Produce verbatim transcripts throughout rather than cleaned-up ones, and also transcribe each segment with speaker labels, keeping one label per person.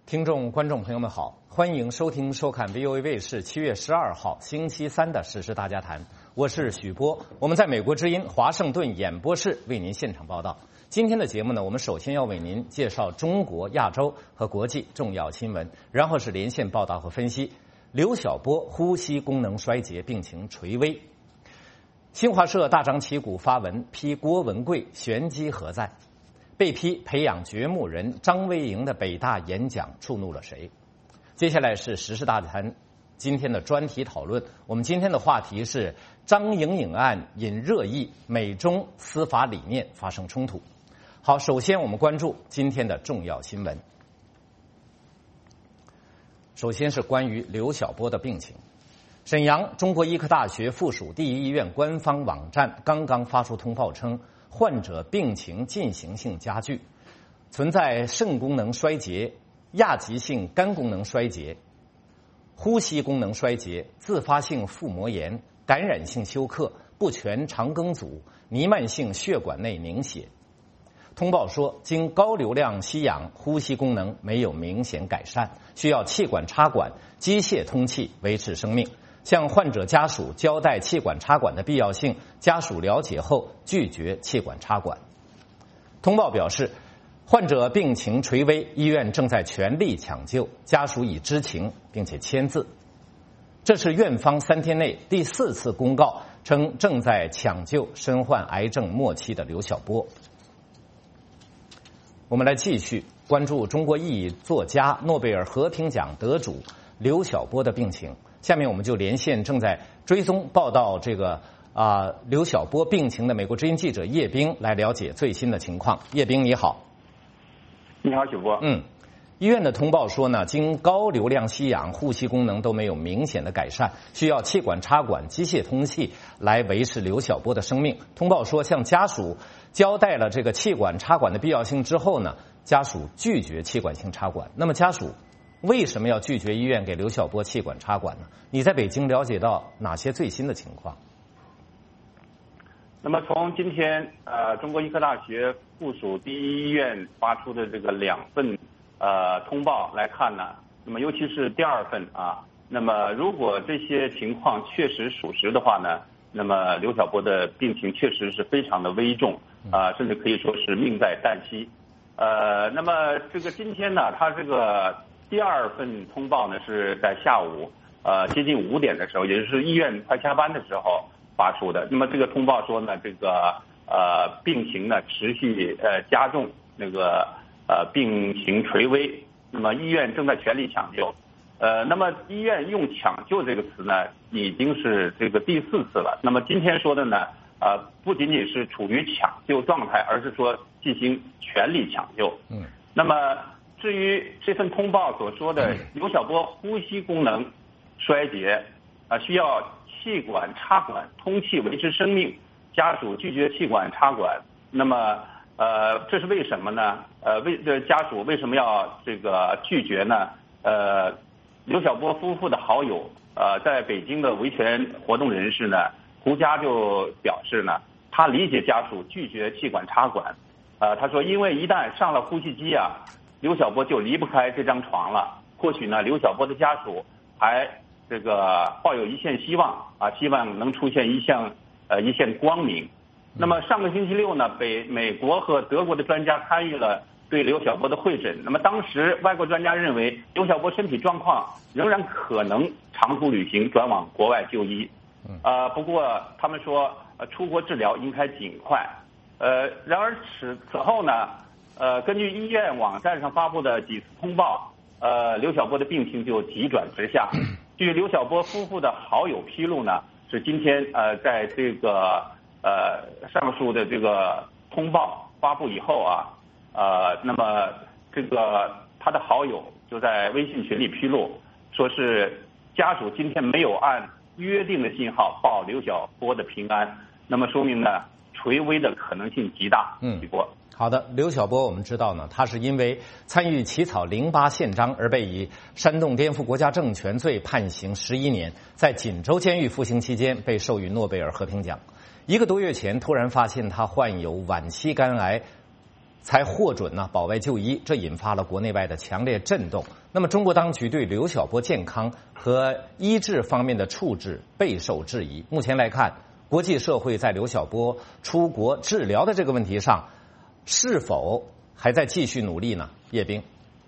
Speaker 1: 听众、观众朋友们好，欢迎收听、收看 V O A 卫视七月十二号星期三的《时事大家谈》，我是许波，我们在美国之音华盛顿演播室为您现场报道。今天的节目呢，我们首先要为您介绍中国、亚洲和国际重要新闻，然后是连线报道和分析。刘晓波呼吸功能衰竭，病情垂危。新华社大张旗鼓发文批郭文贵玄机何在？被批培养掘墓人张维迎的北大演讲触怒了谁？接下来是时事大谈今天的专题讨论。我们今天的话题是张莹颖案引热议，美中司法理念发生冲突。好，首先我们关注今天的重要新闻。首先是关于刘晓波的病情。沈阳中国医科大学附属第一医院官方网站刚刚发出通报称，患者病情进行性加剧，存在肾功能衰竭、亚急性肝功能衰竭、呼吸功能衰竭、自发性腹膜炎、感染性休克、不全肠梗阻、弥漫性血管内凝血。通报说，经高流量吸氧，呼吸功能没有明显改善，需要气管插管、机械通气维持生命。向患者家属交代气管插管的必要性，家属了解后拒绝气管插管。通报表示，患者病情垂危，医院正在全力抢救，家属已知情并且签字。这是院方三天内第四次公告称正在抢救身患癌症末期的刘晓波。我们来继续关注中国意义作家、诺贝尔和平奖得主刘晓波的病情。下面我们就连线正在追踪报道这个啊、呃、刘晓波病情的美国之音记者叶冰来了解最新的情况。叶冰你好。
Speaker 2: 你好，许波。
Speaker 1: 嗯，医院的通报说呢，经高流量吸氧，呼吸功能都没有明显的改善，需要气管插管、机械通气来维持刘晓波的生命。通报说，向家属交代了这个气管插管的必要性之后呢，家属拒绝气管性插管。那么家属为什么要拒绝医院给刘晓波气管插管呢？你在北京了解到哪些最新的情况？
Speaker 2: 那么从今天呃中国医科大学附属第一医院发出的这个两份呃通报来看呢，那么尤其是第二份啊，那么如果这些情况确实属实的话呢，那么刘晓波的病情确实是非常的危重啊、呃，甚至可以说是命在旦夕。呃，那么这个今天呢，他这个第二份通报呢是在下午呃接近五点的时候，也就是医院快下班的时候发出的。那么这个通报说呢，这个呃病情呢持续呃加重，那个呃病情垂危，那么医院正在全力抢救。呃，那么医院用抢救这个词呢，已经是这个第四次了。那么今天说的呢，呃不仅仅是处于抢救状态，而是说进行全力抢救。嗯，那么至于这份通报所说的刘晓波呼吸功能衰竭，啊，需要气管插管通气维持生命，家属拒绝气管插管，那么呃，这是为什么呢？呃，为这家属为什么要这个拒绝呢？呃，刘晓波夫妇的好友，呃，在北京的维权活动人士呢，胡佳就表示呢，他理解家属拒绝气管插管，呃，他说，因为一旦上了呼吸机啊，刘晓波就离不开这张床了。或许呢，刘晓波的家属还这个抱有一线希望啊，希望能出现一项呃一线光明。那么上个星期六呢，北美国和德国的专家参与了对刘晓波的会诊。那么当时外国专家认为刘晓波身体状况仍然可能长途旅行转往国外就医。呃，不过他们说呃出国治疗应该尽快。呃，然而此此后呢？呃，根据医院网站上发布的几次通报，呃，刘晓波的病情就急转直下。据刘晓波夫妇的好友披露呢，是今天呃，在这个呃上述的这个通报发布以后啊，呃，那么这个他的好友就在微信群里披露，说是家属今天没有按约定的信号报刘晓波的平安，那么说明呢，垂危的可能性极大。嗯，
Speaker 1: 好的，刘晓波我们知道呢，他是因为参与起草零八宪章而被以煽动颠覆国家政权罪判刑十一年，在锦州监狱服刑期间被授予诺贝尔和平奖。一个多月前突然发现他患有晚期肝癌， 才获准呢保外就医，这引发了国内外的强烈震动。那么中国当局对刘晓波健康和医治方面的处置备受质疑。目前来看，国际社会在刘晓波出国治疗的这个问题上，是否还在继续努力呢？叶冰。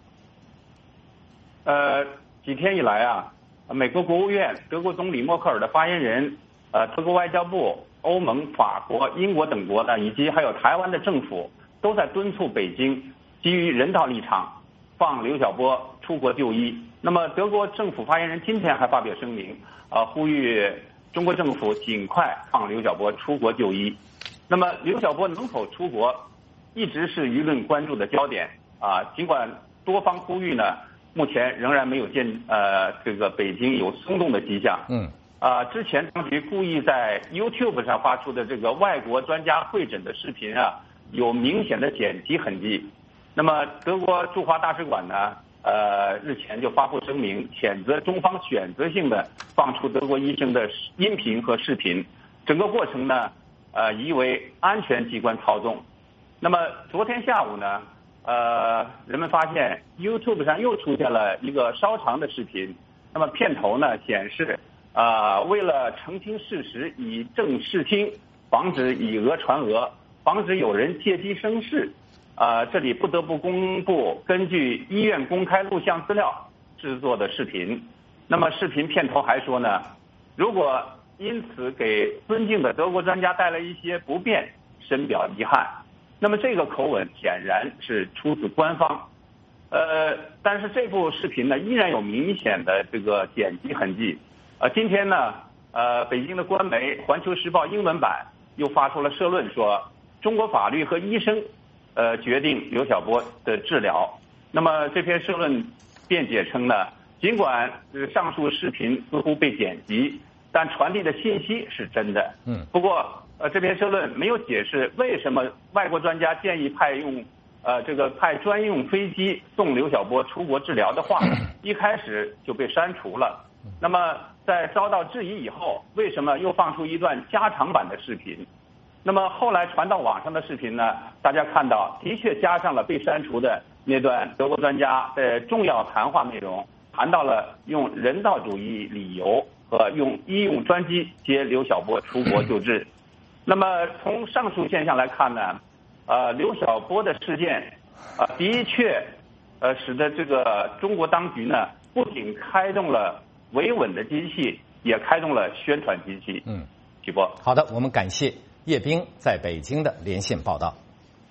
Speaker 2: 呃，几天以来啊，美国国务院、德国总理默克尔的发言人、呃，德国外交部、欧盟、法国、英国等国呢，以及还有台湾的政府，都在敦促北京基于人道立场放刘晓波出国就医。那么，德国政府发言人今天还发表声明，啊、呃，呼吁中国政府尽快放刘晓波出国就医。那么，刘晓波能否出国，一直是舆论关注的焦点啊。尽管多方呼吁呢，目前仍然没有见呃这个北京有松动的迹象。嗯。啊，之前当局故意在 YouTube 上发出的这个外国专家会诊的视频啊，有明显的剪辑痕迹。那么德国驻华大使馆呢，呃，日前就发布声明，谴责中方选择性的放出德国医生的音频和视频，整个过程呢，呃，疑为安全机关操纵。那么昨天下午呢，呃，人们发现 YouTube 上又出现了一个稍长的视频，那么片头呢显示。啊、呃，为了澄清事实，以正视听，防止以讹传讹，防止有人借机生事，啊、呃，这里不得不公布根据医院公开录像资料制作的视频。那么视频片头还说呢，如果因此给尊敬的德国专家带来一些不便，深表遗憾。那么这个口吻显然是出自官方，呃，但是这部视频呢依然有明显的这个剪辑痕迹。呃，今天呢，呃，北京的官媒《环球时报》英文版又发出了社论，说中国法律和医生，呃，决定刘晓波的治疗。那么这篇社论辩解称呢，尽管呃上述视频似乎被剪辑，但传递的信息是真的。嗯。不过，呃，这篇社论没有解释为什么外国专家建议派用呃这个派专用飞机送刘晓波出国治疗的话，一开始就被删除了。那么在遭到质疑以后，为什么又放出一段加长版的视频？那么后来传到网上的视频呢，大家看到的确加上了被删除的那段德国专家的重要谈话内容，谈到了用人道主义理由和用医用专机接刘晓波出国救治。那么从上述现象来看呢，呃，刘晓波的事件啊、呃，的确呃使得这个中国当局呢不仅开动了维稳的机器，也开动了宣传机器。嗯，徐波，
Speaker 1: 好的，我们感谢叶冰在北京的连线报道。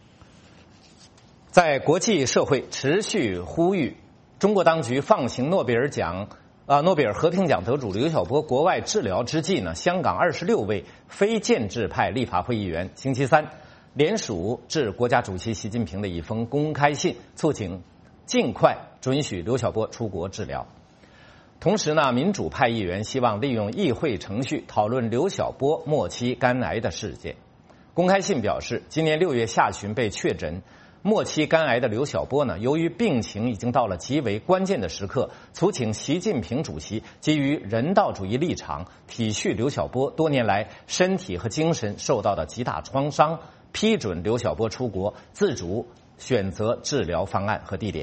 Speaker 1: 在国际社会持续呼吁中国当局放行诺贝尔奖啊诺贝尔和平奖得主刘晓波国外治疗之际呢，香港二十六位非建制派立法会议员星期三联署致国家主席习近平的一封公开信，促请尽快准许刘晓波出国治疗。同时呢，民主派议员希望利用议会程序讨论刘晓波末期肝癌的事件。公开信表示，今年六月下旬被确诊末期肝癌的刘晓波呢，由于病情已经到了极为关键的时刻，促请习近平主席基于人道主义立场，体恤刘晓波多年来身体和精神受到的极大创伤，批准刘晓波出国，自主选择治疗方案和地点。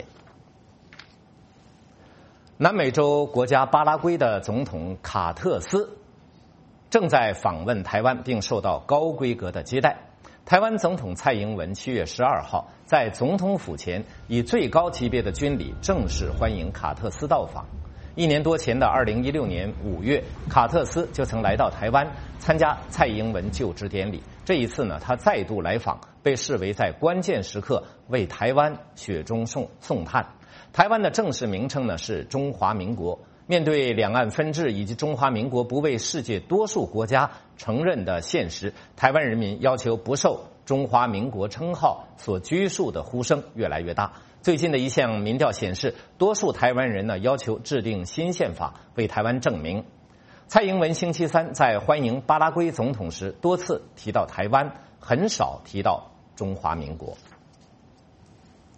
Speaker 1: 南美洲国家巴拉圭的总统卡特斯正在访问台湾，并受到高规格的接待。台湾总统蔡英文七月十二号在总统府前以最高级别的军礼正式欢迎卡特斯到访。一年多前的二零一六年五月，卡特斯就曾来到台湾参加蔡英文就职典礼。这一次呢，他再度来访，被视为在关键时刻为台湾雪中送送炭。台湾的正式名称呢是中华民国。面对两岸分治以及中华民国不为世界多数国家承认的现实，台湾人民要求不受中华民国称号所拘束的呼声越来越大。最近的一项民调显示，多数台湾人呢要求制定新宪法，为台湾正名。蔡英文星期三在欢迎巴拉圭总统时多次提到台湾，很少提到中华民国。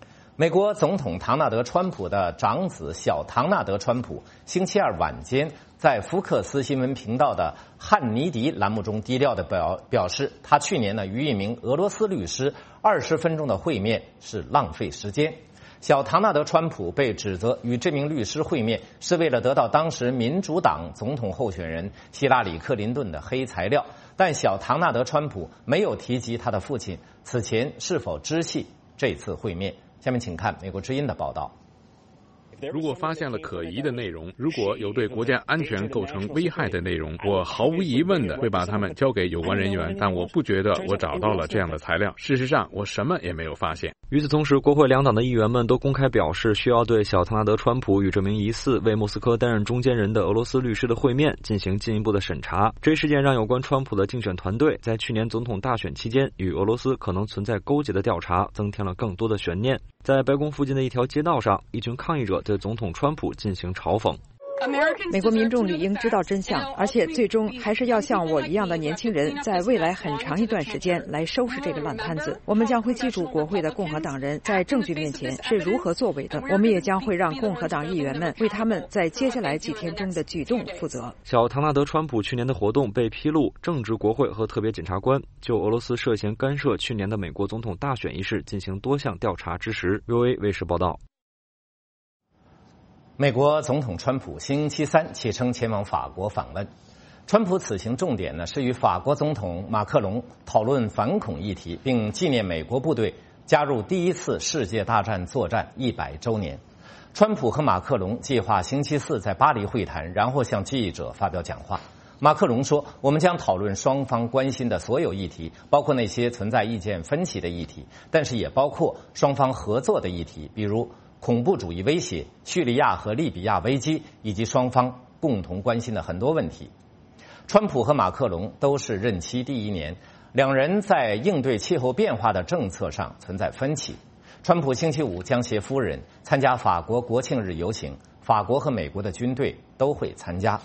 Speaker 1: 美国总统唐纳德·川普的长子小唐纳德·川普星期二晚间在福克斯新闻频道的汉尼迪栏目中低调地表表示，他去年呢与一名俄罗斯律师二十分钟的会面是浪费时间。小唐纳德·川普被指责与这名律师会面是为了得到当时民主党总统候选人希拉里·克林顿的黑材料，但小唐纳德·川普没有提及他的父亲此前是否知悉这次会面。下面请看美国之音的报道。
Speaker 3: 如果发现了可疑的内容，如果有对国家安全构成危害的内容，我毫无疑问的会把它们交给有关人员，但我不觉得我找到了这样的材料。事实上，我什么也没有发现。
Speaker 4: 与此同时，国会两党的议员们都公开表示，需要对小唐纳德·川普与这名疑似为莫斯科担任中间人的俄罗斯律师的会面进行进一步的审查。这一事件让有关川普的竞选团队在去年总统大选期间与俄罗斯可能存在勾结的调查增添了更多的悬念。在白宫附近的一条街道上，一群抗议者对总统川普进行嘲讽。
Speaker 5: 美国民众理应知道真相，而且最终还是要像我一样的年轻人，在未来很长一段时间来收拾这个烂摊子。我们将会记住国会的共和党人在证据面前是如何作为的，我们也将会让共和党议员们为他们在接下来几天中的举动负责。
Speaker 4: 小唐纳德·川普去年的活动被披露，正值国会和特别检察官就俄罗斯涉嫌干涉去年的美国总统大选一事进行多项调查之时。V O A 卫视报道。
Speaker 1: 美国总统川普星期三启程前往法国访问。川普此行重点呢是与法国总统马克龙讨论反恐议题，并纪念美国部队加入第一次世界大战作战一百周年。川普和马克龙计划星期四在巴黎会谈，然后向记者发表讲话。马克龙说，我们将讨论双方关心的所有议题，包括那些存在意见分歧的议题，但是也包括双方合作的议题，比如恐怖主义威胁、叙利亚和利比亚危机，以及双方共同关心的很多问题。川普和马克龙都是任期第一年，两人在应对气候变化的政策上存在分歧。川普星期五将携夫人参加法国国庆日游行，法国和美国的军队都会参加。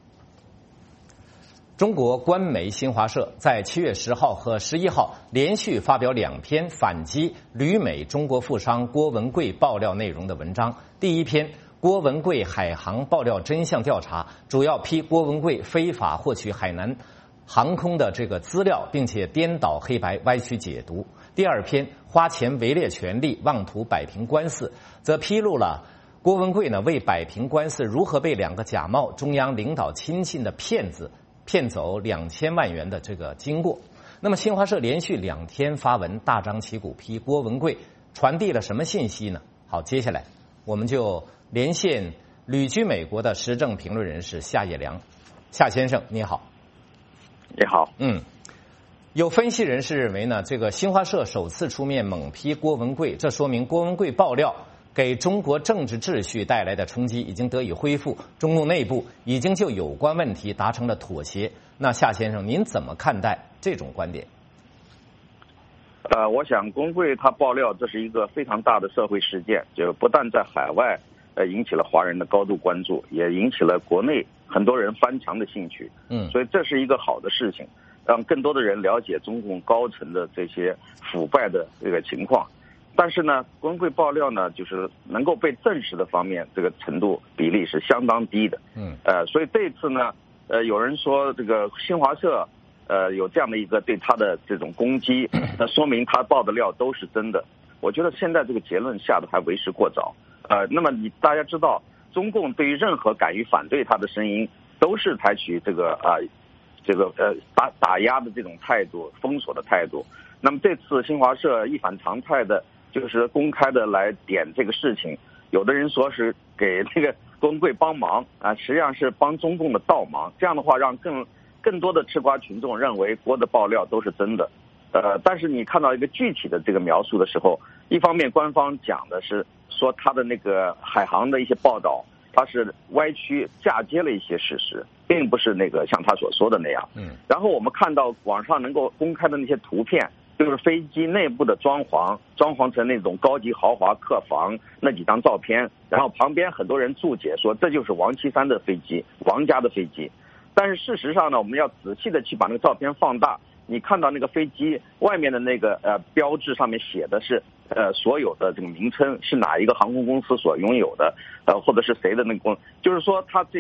Speaker 1: 中国官媒新华社在七月十号和十一号连续发表两篇反击旅美中国富商郭文贵爆料内容的文章。第一篇，郭文贵海航爆料真相调查，主要批郭文贵非法获取海南航空的这个资料，并且颠倒黑白、歪曲解读。第二篇，花钱围猎权力，妄图摆平官司，则披露了郭文贵呢为摆平官司，如何被两个假冒中央领导亲信的骗子骗走两千万元的这个经过。那么新华社连续两天发文大张旗鼓批郭文贵，传递了什么信息呢？好，接下来我们就连线旅居美国的时政评论人士夏业良。夏先生你好。
Speaker 6: 你好。
Speaker 1: 嗯，有分析人士认为呢，这个新华社首次出面猛批郭文贵，这说明郭文贵爆料给中国政治秩序带来的冲击已经得以恢复，中共内部已经就有关问题达成了妥协。那夏先生您怎么看待这种观点？
Speaker 6: 呃，我想郭文贵他爆料，这是一个非常大的社会事件，就不但在海外呃引起了华人的高度关注，也引起了国内很多人翻墙的兴趣。嗯，所以这是一个好的事情，让更多的人了解中共高层的这些腐败的这个情况。但是呢，郭文贵爆料呢，就是能够被证实的方面，这个程度比例是相当低的。嗯，呃，所以这次呢，呃，有人说这个新华社，呃，有这样的一个对他的这种攻击，那说明他爆的料都是真的。我觉得现在这个结论下的还为时过早。呃，那么你大家知道，中共对于任何敢于反对他的声音，都是采取这个啊、呃，这个呃打打压的这种态度，封锁的态度。那么这次新华社一反常态的，就是公开的来点这个事情，有的人说是给那个郭文贵帮忙啊，实际上是帮中共的倒忙。这样的话，让更更多的吃瓜群众认为郭的爆料都是真的。呃，但是你看到一个具体的这个描述的时候，一方面官方讲的是说他的那个海航的一些报道，他是歪曲嫁接了一些事实，并不是那个像他所说的那样。嗯。然后我们看到网上能够公开的那些图片，就是飞机内部的装潢，装潢成那种高级豪华客房那几张照片，然后旁边很多人注解说这就是王岐山的飞机，王家的飞机。但是事实上呢，我们要仔细的去把那个照片放大，你看到那个飞机外面的那个呃标志上面写的是呃所有的这个名称是哪一个航空公司所拥有的，呃或者是谁的那个公，就是说它这个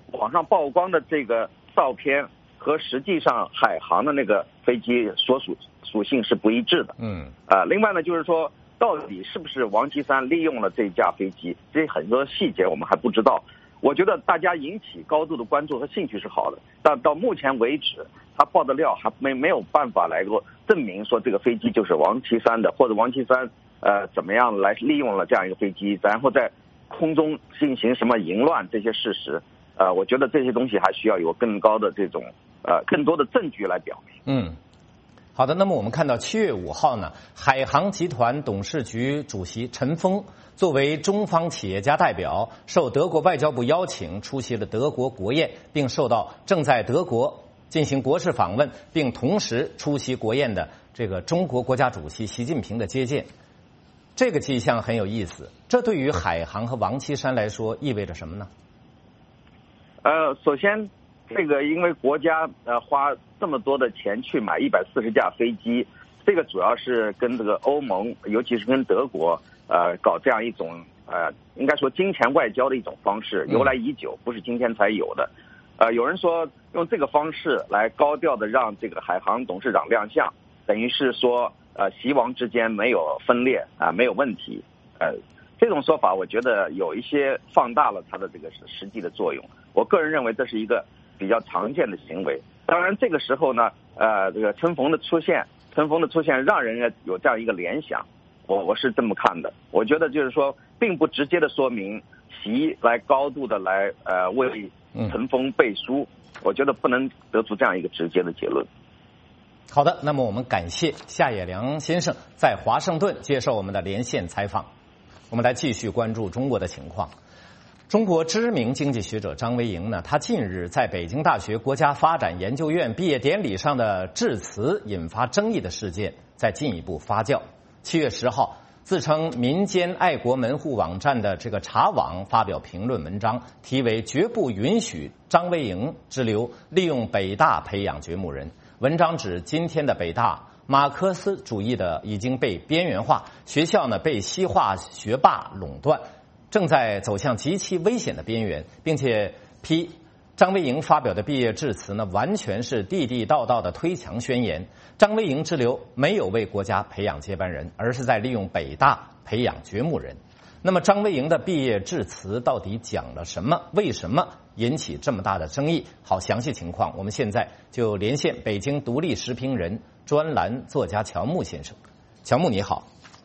Speaker 6: 网上曝光的这个照片和实际上海航的那个飞机所属属性是不一致的。
Speaker 1: 嗯，
Speaker 6: 啊、呃，另外呢，就是说到底是不是王岐山利用了这架飞机，这很多细节我们还不知道。我觉得大家引起高度的关注和兴趣是好的，但到目前为止，他爆的料还没没有办法来够证明说这个飞机就是王岐山的，或者王岐山呃怎么样来利用了这样一个飞机，然后在空中进行什么淫乱这些事实。呃，我觉得这些东西还需要有更高的这种呃更多的证据来表明。
Speaker 1: 嗯，好的。那么我们看到七月五号呢，海航集团董事局主席陈峰作为中方企业家代表，受德国外交部邀请出席了德国国宴，并受到正在德国进行国事访问，并同时出席国宴的这个中国国家主席习近平的接见。这个迹象很有意思，这对于海航和王岐山来说意味着什么呢？
Speaker 6: 呃，首先，这个因为国家呃花这么多的钱去买一百四十架飞机，这个主要是跟这个欧盟，尤其是跟德国呃搞这样一种呃应该说金钱外交的一种方式，由来已久，不是今天才有的。呃，有人说用这个方式来高调的让这个海航董事长亮相，等于是说呃习王之间没有分裂啊、呃，没有问题。呃，这种说法我觉得有一些放大了它的这个实际的作用。我个人认为这是一个比较常见的行为。当然，这个时候呢，呃，这个陈峰的出现，陈峰的出现让人有这样一个联想，我我是这么看的。我觉得就是说，并不直接的说明习来高度的来呃为陈峰背书，我觉得不能得出这样一个直接的结论。
Speaker 1: 好的，那么我们感谢夏野良先生在华盛顿接受我们的连线采访。我们来继续关注中国的情况。中国知名经济学者张维迎呢，他近日在北京大学国家发展研究院毕业典礼上的致辞引发争议的事件在进一步发酵。七月十号，自称民间爱国门户网站的这个茶网发表评论文章，题为《绝不允许张维迎之流利用北大培养掘墓人》。文章指今天的北大马克思主义的已经被边缘化，学校呢被西化学霸垄断，正在走向极其危险的边缘，并且批张维迎发表的毕业致辞呢，完全是地地道道的推墙宣言。张维迎之流没有为国家培养接班人，而是在利用北大培养掘墓人。那么张维迎的毕业致辞到底讲了什么？为什么引起这么大的争议？好，详细情况我们现在就连线北京独立时评人、专栏作家乔木先生。乔木你好。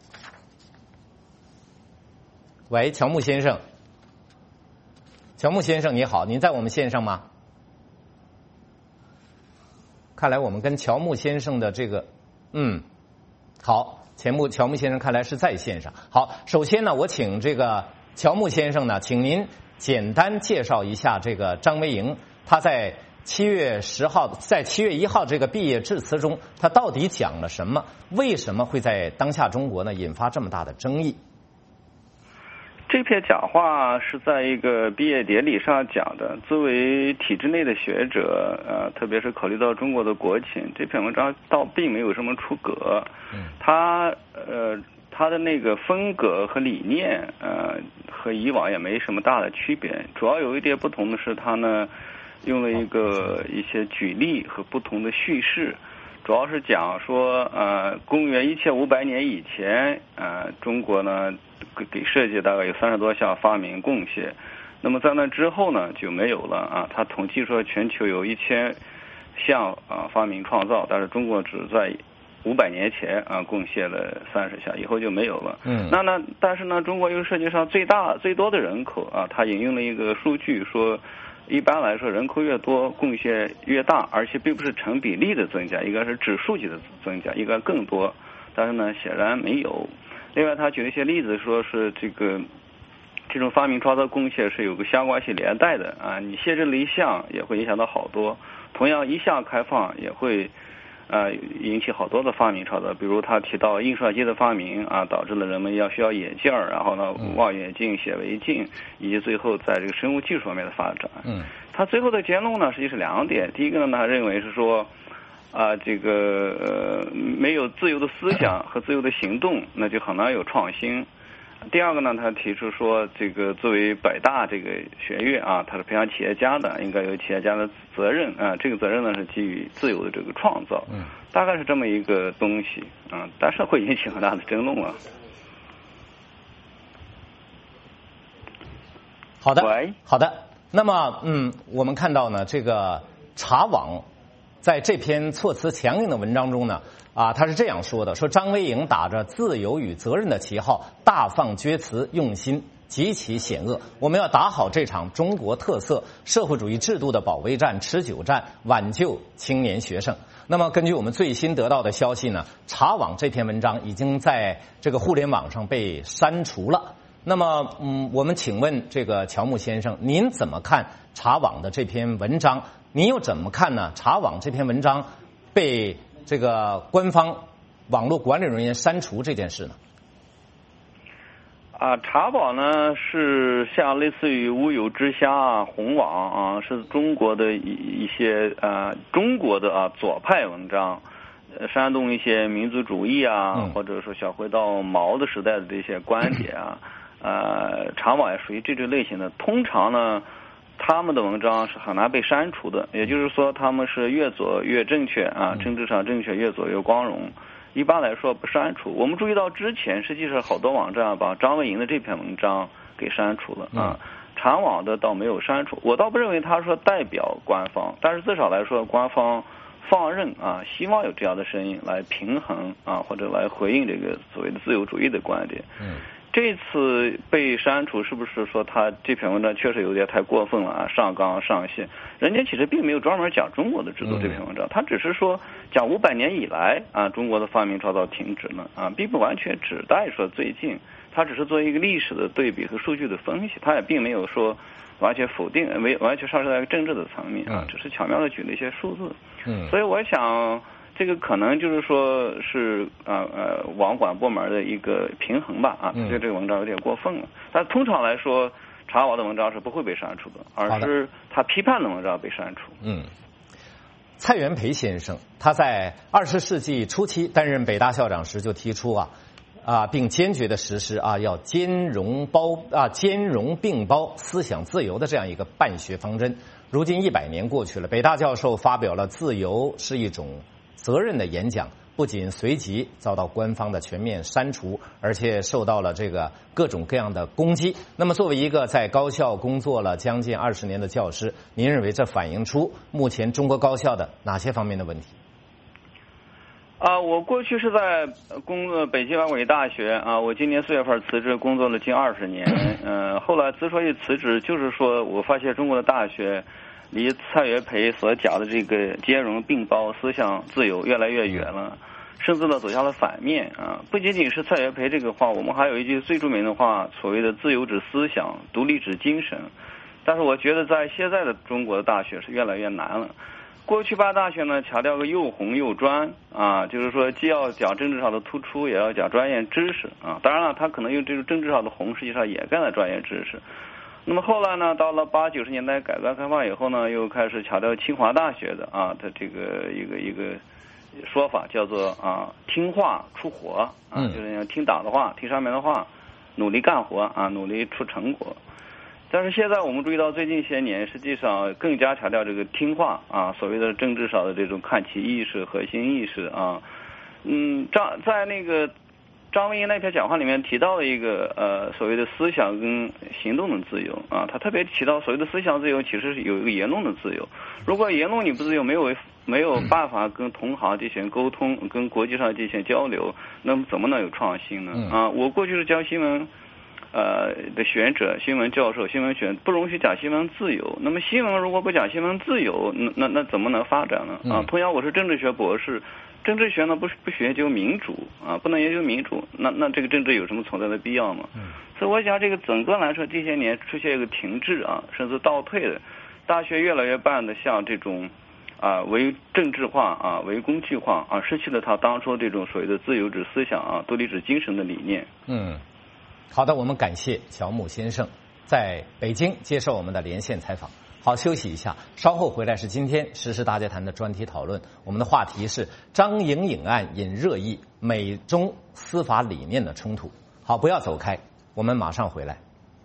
Speaker 1: 喂，乔木先生，乔木先生你好，您在我们线上吗？看来我们跟乔木先生的这个，嗯，好，乔木乔木先生看来是在线上。好，首先呢，我请这个乔木先生呢，请您简单介绍一下这个张维迎，他在七月十号，在七月一号这个毕业致辞中，他到底讲了什么？为什么会在当下中国呢引发这么大的争议？
Speaker 7: 这篇讲话是在一个毕业典礼上讲的。作为体制内的学者，呃，特别是考虑到中国的国情，这篇文章倒并没有什么出格。嗯，他呃他的那个风格和理念，呃，和以往也没什么大的区别。主要有一点不同的是，他呢用了一个一些举例和不同的叙事。主要是讲说，呃，公元一千五百年以前，呃，中国呢给给世界大概有三十多项发明贡献。那么在那之后呢就没有了啊。他统计说全球有一千项啊发明创造，但是中国只在五百年前啊贡献了三十项，以后就没有了。嗯。那呢，但是呢，中国又是世界上最大最多的人口啊。他引用了一个数据说，一般来说，人口越多，贡献越大，而且并不是成比例的增加，应该是指数级的增加，应该更多。但是呢，显然没有。另外，他举了一些例子，说是这个这种发明创造贡献是有个相关性连带的啊。你限制了一项，也会影响到好多。同样，一项开放也会呃引起好多的发明创造。比如他提到印刷机的发明啊，导致了人们要需要眼镜，然后呢望远镜、显微镜，以及最后在这个生物技术方面的发展。嗯，他最后的结论呢，实际是两点。第一个呢，他认为是说啊，这个呃没有自由的思想和自由的行动，那就很难有创新。 第二个呢，他提出说，这个作为北大这个学院啊，它是培养企业家的，应该有企业家的责任啊。这个责任呢是基于自由的这个创造，嗯，大概是这么一个东西啊，但是会引起很大的争论啊。
Speaker 1: 好的，好的。那么，嗯，我们看到呢，这个茶网在这篇措辞强硬的文章中呢，啊，他是这样说的：说张维迎打着自由与责任的旗号，大放厥词，用心极其险恶。我们要打好这场中国特色社会主义制度的保卫战、持久战，挽救青年学生。那么，根据我们最新得到的消息呢，茶网这篇文章已经在这个互联网上被删除了。那么，嗯，我们请问这个乔木先生，您怎么看茶网的这篇文章？您又怎么看呢？茶网这篇文章被这个官方网络管理人员删除这件事呢？
Speaker 7: 啊，茶网呢是像类似于乌有之虾啊、红网啊，是中国的一一些呃中国的啊左派文章。煽动一些民族主义啊，嗯、或者说想回到毛的时代的这些观点啊，呃，茶网也属于这种类型的。通常呢，他们的文章是很难被删除的，也就是说，他们是越左越正确啊，政治上正确，越左越光荣。一般来说不删除。我们注意到之前实际上好多网站把张维迎的这篇文章给删除了啊，茶网的倒没有删除。我倒不认为他说代表官方，但是至少来说，官方放任啊，希望有这样的声音来平衡啊，或者来回应这个所谓的自由主义的观点。嗯，这次被删除是不是说他这篇文章确实有点太过分了啊，上纲上线？人家其实并没有专门讲中国的制度这篇文章，他只是说讲五百年以来啊，中国的发明创造停止了啊，并不完全指代说最近，他只是做一个历史的对比和数据的分析，他也并没有说完全否定，没完全上升到一个政治的层面啊，只是巧妙的举了一些数字。嗯，所以我想这个可能就是说是呃呃网管部门的一个平衡吧啊，对这个文章有点过分了。但通常来说，茶网的文章是不会被删除的，而是他批判的文章被删除。
Speaker 1: 嗯，蔡元培先生他在二十世纪初期担任北大校长时就提出啊。啊，并坚决的实施啊，要兼容包啊，兼容并包思想自由的这样一个办学方针。如今一百年过去了，北大教授发表了《自由是一种责任》的演讲，不仅随即遭到官方的全面删除，而且受到了这个各种各样的攻击。那么，作为一个在高校工作了将近二十年的教师，您认为这反映出目前中国高校的哪些方面的问题？
Speaker 7: 啊，我过去是在工作北京外国语大学啊，我今年四月份辞职，工作了近二十年。嗯、呃，后来之所以辞职，就是说我发现中国的大学离蔡元培所讲的这个兼容并包思想自由越来越远了，甚至呢走向了反面啊。不仅仅是蔡元培这个话，我们还有一句最著名的话，所谓的自由指思想，独立指精神。但是我觉得在现在的中国的大学是越来越难了。过去八大学呢强调个又红又专啊，就是说既要讲政治上的突出，也要讲专业知识啊。当然了，他可能用这种政治上的红，实际上也干了专业知识。那么后来呢，到了八九十年代改革开放以后呢，又开始强调清华大学的啊，它这个一个一个说法叫做啊听话出活啊，就是要听党的话，听上面的话，努力干活啊，努力出成果。但是现在我们注意到，最近些年实际上更加强调这个听话啊，所谓的政治上的这种看齐意识、核心意识啊。嗯，张在那个张维迎那篇讲话里面提到了一个呃所谓的思想跟行动的自由啊，他特别提到所谓的思想自由其实是有一个言论的自由。如果言论你不自由，没有没有办法跟同行进行沟通，跟国际上进行交流，那么怎么能有创新呢？啊，我过去是教新闻。呃的学者、新闻教授、新闻学不容许讲新闻自由。那么新闻如果不讲新闻自由，那那那怎么能发展呢？啊，同样我是政治学博士，政治学呢不不研究民主啊，不能研究民主，那那这个政治有什么存在的必要吗？嗯、所以我想这个整个来说，这些年出现一个停滞啊，甚至倒退的，大学越来越办的像这种啊为政治化啊为工具化啊，失去了他当初这种所谓的自由指思想啊、独立指精神的理念。
Speaker 1: 嗯。好的，我们感谢乔木先生在北京接受我们的连线采访。好，休息一下，稍后回来是今天时事大家谈的专题讨论。我们的话题是张颖颖案引热议，美中司法理念的冲突。好，不要走开， 我们马上回来。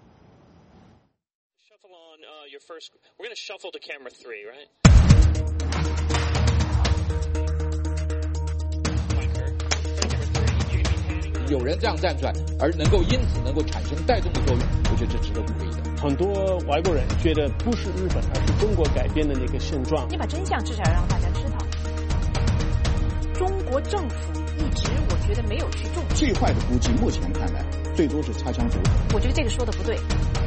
Speaker 8: 有人这样站出来，而能够因此能够产生带动的作用，我觉得这值得鼓励的。
Speaker 9: 很多外国人觉得不是日本，而是中国改变的那个现状。
Speaker 10: 你把真相至少要让大家知道。中国政府一直我觉得没有去重视。
Speaker 8: 最坏的估计，目前看来最多是擦枪走火。
Speaker 10: 我觉得这个说的不对。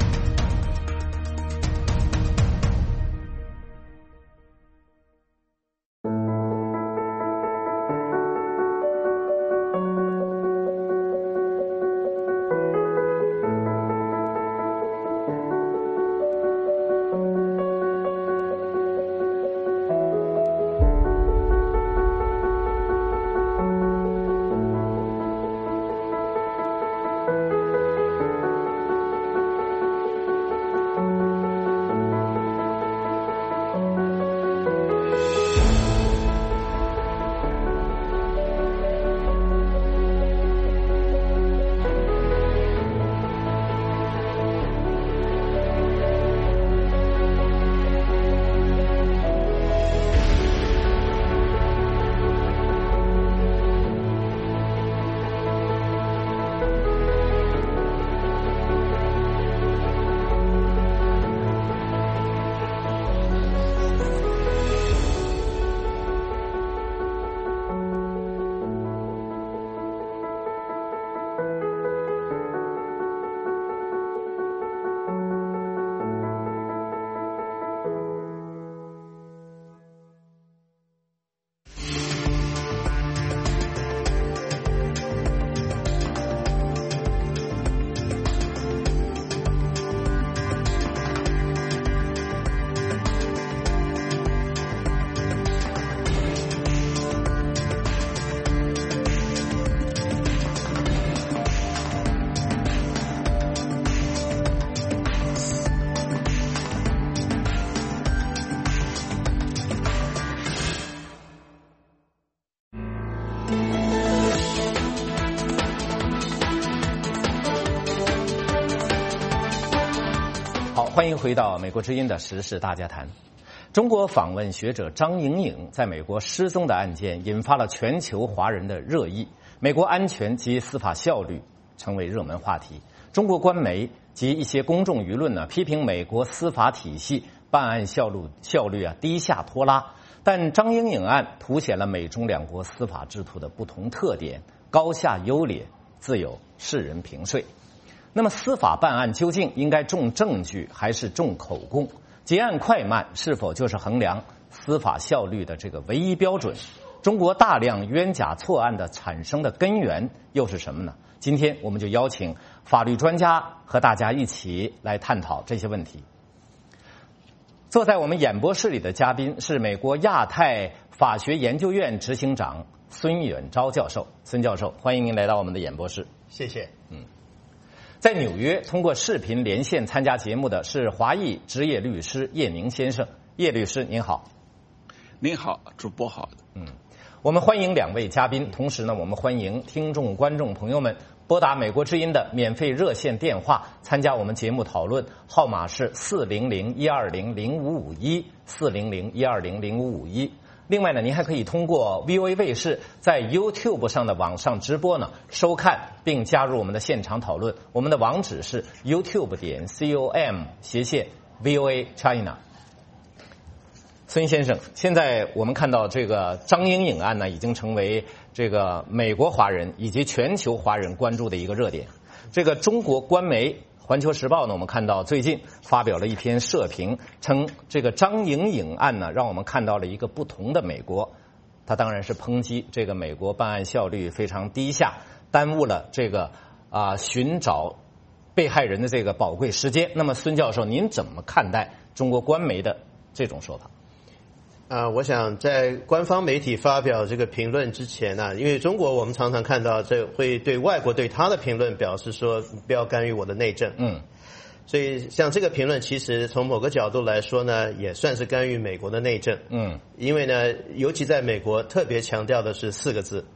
Speaker 1: 欢迎回到美国之音的时事大家谈。中国访问学者张莹颖在美国失踪的案件引发了全球华人的热议，美国安全及司法效率成为热门话题。中国官媒及一些公众舆论呢批评美国司法体系办案效率效率啊低下拖拉，但张莹颖案凸显了美中两国司法制度的不同特点，高下优劣自有世人评说。那么司法办案究竟应该重证据还是重口供？结案快慢是否就是衡量司法效率的这个唯一标准？中国大量冤假错案的产生的根源又是什么呢？今天我们就邀请法律专家和大家一起来探讨这些问题。坐在我们演播室里的嘉宾是美国亚太法学研究院执行长孙远昭教授。孙教授，欢迎您来到我们的演播室。
Speaker 11: 谢谢。
Speaker 1: 嗯。在纽约通过视频连线参加节目的是华裔职业律师叶宁先生。叶律师您好。
Speaker 11: 您好，主播好。
Speaker 1: 嗯，我们欢迎两位嘉宾，同时呢我们欢迎听众观众朋友们拨打美国之音的免费热线电话参加我们节目讨论，号码是四零零一二零零五五一 四零零一二零零五五一。另外呢，您还可以通过 V O A 卫视在 YouTube 上的网上直播呢收看并加入我们的现场讨论。我们的网址是 YouTube 点 com 斜线 V O A China。孙先生，现在我们看到这个张莹颖案呢，已经成为这个美国华人以及全球华人关注的一个热点。这个中国官媒环球时报呢，我们看到最近发表了一篇社评，称这个张莹颖案呢，让我们看到了一个不同的美国。他当然是抨击这个美国办案效率非常低下，耽误了这个啊、呃、寻找被害人的这个宝贵时间。那么孙教授，您怎么看待中国官媒的这种说法？
Speaker 12: 啊、呃，我想在官方媒体发表这个评论之前呢、啊，因为中国我们常常看到这会对外国对他的评论表示说不要干预我的内政，嗯，所以像这个评论其实从某个角度来说呢，也算是干预美国的内政，嗯，因为呢，尤其在美国特别强调的是四个字，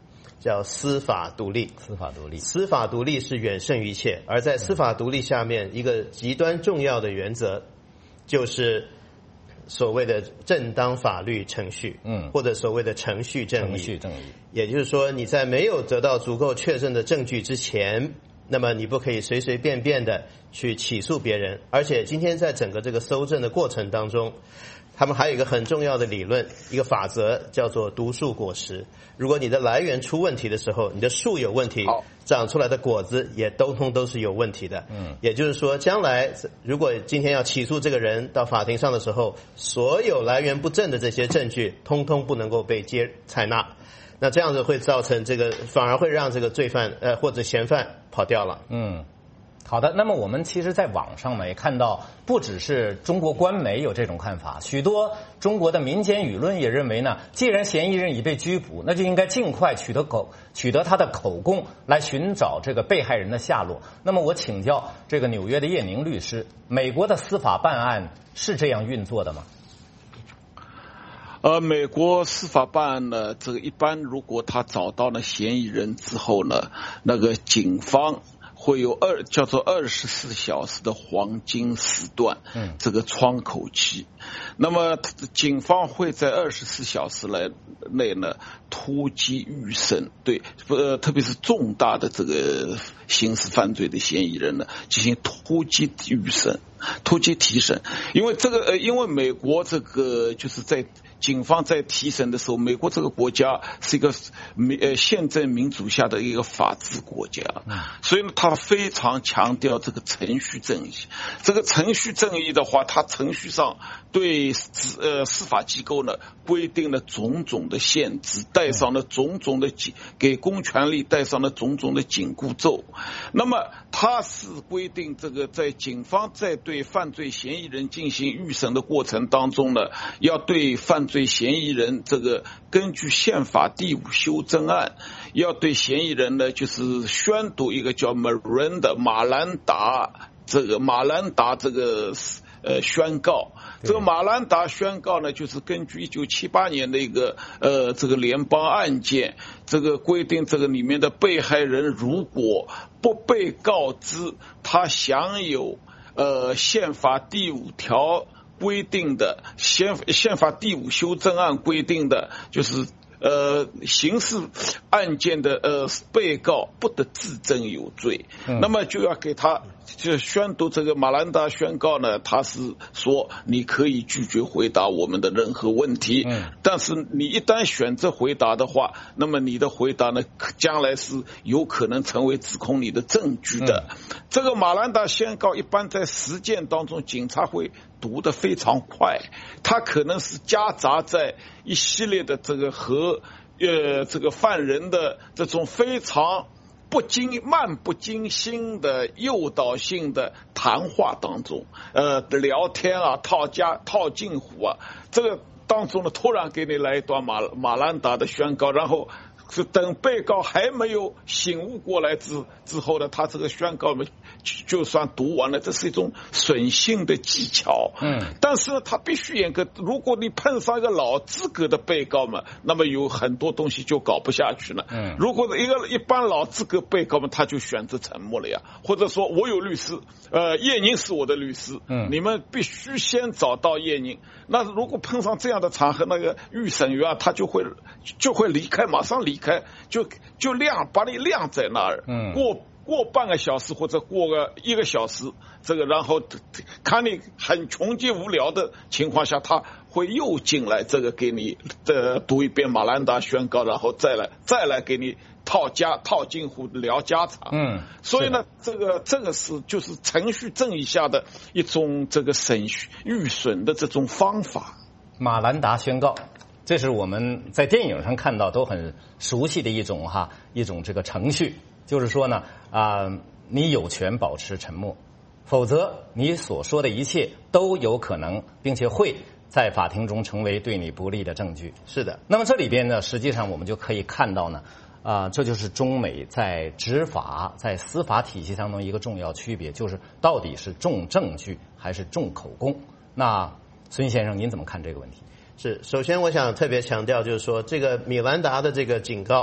Speaker 12: 叫司法独立。
Speaker 1: 司法独立，
Speaker 12: 司法独立是远胜于一切，而在司法独立下面，一个极端重要的原则就是所谓的正当法律程序，嗯，或者所谓的程序正义。程序正义，也就是说，你在没有得到足够确证的证据之前，那么你不可以随随便便的去起诉别人。而且今天在整个这个搜证的过程当中，他们还有一个很重要的理论，一个法则，叫做毒树果实。如果你的来源出问题的时候，你的树有问题，长出来的果子也都通都是有问题的。嗯，也就是说，将来如果今天要起诉这个人到法庭上的时候，所有来源不正的这些证据，通通不能够被接采纳。那这样子会造成这个，反而会让这个罪犯呃或者嫌犯跑掉了。
Speaker 1: 嗯。好的，那么我们其实在网上呢也看到，不只是中国官媒有这种看法，许多中国的民间舆论也认为呢，既然嫌疑人已被拘捕，那就应该尽快取得口取得他的口供，来寻找这个被害人的下落。那么我请教这个纽约的叶宁律师，美国的司法办案是这样运作的吗？
Speaker 11: 呃，美国司法办案呢，这个一般如果他找到了嫌疑人之后呢，那个警方会有二叫做二十四小时的黄金时段，嗯，这个窗口期。那么警方会在二十四小时来内呢突击预审，对，呃，特别是重大的这个刑事犯罪的嫌疑人呢进行突击预审、突击提审。因为这个呃，因为美国这个就是在警方在提审的时候，美国这个国家是一个呃宪政民主下的一个法治国家，所以呢，他非常强调这个程序正义。这个程序正义的话，它程序上对呃司法机构呢规定了种种的限制，带上了种种的紧给公权力带上了种种的紧箍咒。那么它是规定这个在警方在对犯罪嫌疑人进行预审的过程当中呢，要对犯罪嫌疑人这个根据宪法第五修正案，要对嫌疑人呢就是宣读一个叫 Miranda 马兰达这个马兰达这个呃宣告。这个马兰达宣告呢，就是根据一九七八年的一个呃这个联邦案件，这个规定这个里面的被害人如果不被告知他享有呃宪法第五条规定的宪宪法第五修正案规定的就是呃刑事案件的呃被告不得自证有罪，嗯，那么就要给他就宣读这个马兰达宣告呢，他是说你可以拒绝回答我们的任何问题，嗯，但是你一旦选择回答的话，那么你的回答呢将来是有可能成为指控你的证据的，嗯，这个马兰达宣告一般在实践当中警察会读得非常快，它可能是夹杂在一系列的这个和呃这个犯人的这种非常不经漫不经心的诱导性的谈话当中，呃聊天啊套家套近乎啊，这个当中呢突然给你来一段马马兰达的宣告，然后是等被告还没有醒悟过来之之后呢，他这个宣告呢就算读完了，这是一种审讯的技巧。嗯，但是呢，他必须严格。如果你碰上一个老资格的被告嘛，那么有很多东西就搞不下去了。嗯，如果一个一般老资格被告嘛，他就选择沉默了呀，或者说我有律师，呃，叶宁是我的律师，嗯，你们必须先找到叶宁。那如果碰上这样的场合，那个预审员啊，他就会就会离开，马上离开，就就晾把你晾在那儿，嗯，过。过半个小时或者过个一个小时，这个然后看你很穷极无聊的情况下，他会又进来，这个给你的读一遍马兰达宣告，然后再来再来给你套家套近乎聊家常。嗯，所以呢，这个这个是就是程序正义下的一种这个审预审的这种方法。
Speaker 1: 马兰达宣告。这是我们在电影上看到都很熟悉的一种哈一种这个程序，就是说呢啊、呃，你有权保持沉默，否则你所说的一切都有可能，并且会在法庭中成为对你不利的证据。是的。那么这里边呢，实际上我们就可以看到呢，啊、呃，这就是中美在执法在司法体系当中一个重要区别，就是到底是重证据还是重口供。那孙先生，您怎么看这个问题？
Speaker 12: 是，首先我想特别强调，就是说这个米兰达的这个警告，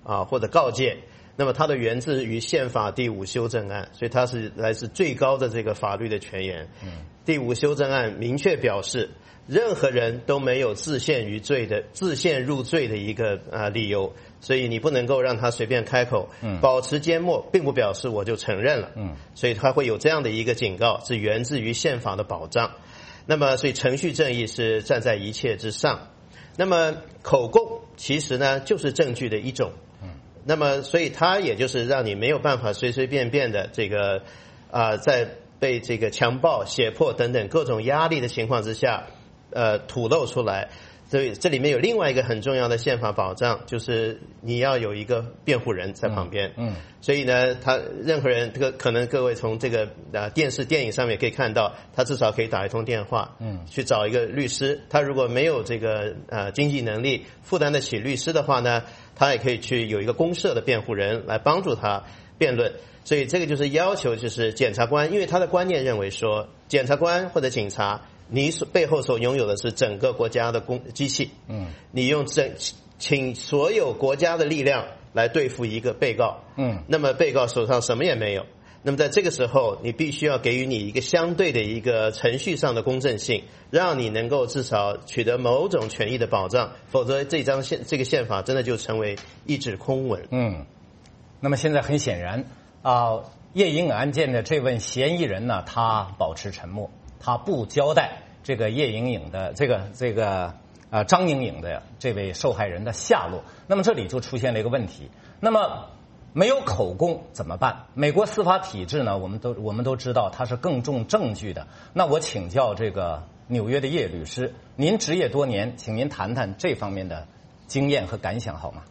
Speaker 12: 啊或者告诫，那么它的源自于宪法第五修正案，所以它是来自最高的这个法律的权源。嗯，第五修正案明确表示，任何人都没有自陷于罪的自陷入罪的一个啊理由，所以你不能够让他随便开口。嗯，保持缄默并不表示我就承认了。嗯，所以他会有这样的一个警告，是源自于宪法的保障。那么，所以程序正义是站在一切之上。那么口供其实呢就是证据的一种。嗯，那么所以它也就是让你没有办法随随便便的这个啊、呃、在被这个强暴、胁迫等等各种压力的情况之下，呃吐露出来。所以这里面有另外一个很重要的宪法保障，就是你要有一个辩护人在旁边。嗯，嗯所以呢，他任何人这个可能各位从这个呃电视电影上面可以看到，他至少可以打一通电话，嗯，去找一个律师。他如果没有这个呃经济能力负担得起律师的话呢，他也可以去有一个公社的辩护人来帮助他辩论。所以这个就是要求，就是检察官，因为他的观念认为说，检察官或者警察，你所背后所拥有的是整个国家的公机器，嗯，你用整请所有国家的力量来对付一个被告，嗯，那么被告手上什么也没有，那么在这个时候，你必须要给予你一个相对的一个程序上的公正性，让你能够至少取得某种权益的保障，否则这张宪这个宪法真的就成为一纸空文。
Speaker 1: 嗯，那么现在很显然啊，叶颖案件的这位嫌疑人呢，他保持沉默。他不交代这个叶颖颖的这个这个呃张颖颖的这位受害人的下落，那么这里就出现了一个问题，那么没有口供怎么办？美国司法体制呢，我们都我们都知道它是更重证据的。那我请教这个纽约的叶律师，您执业多年，请您谈谈这方面的经验和感想好吗？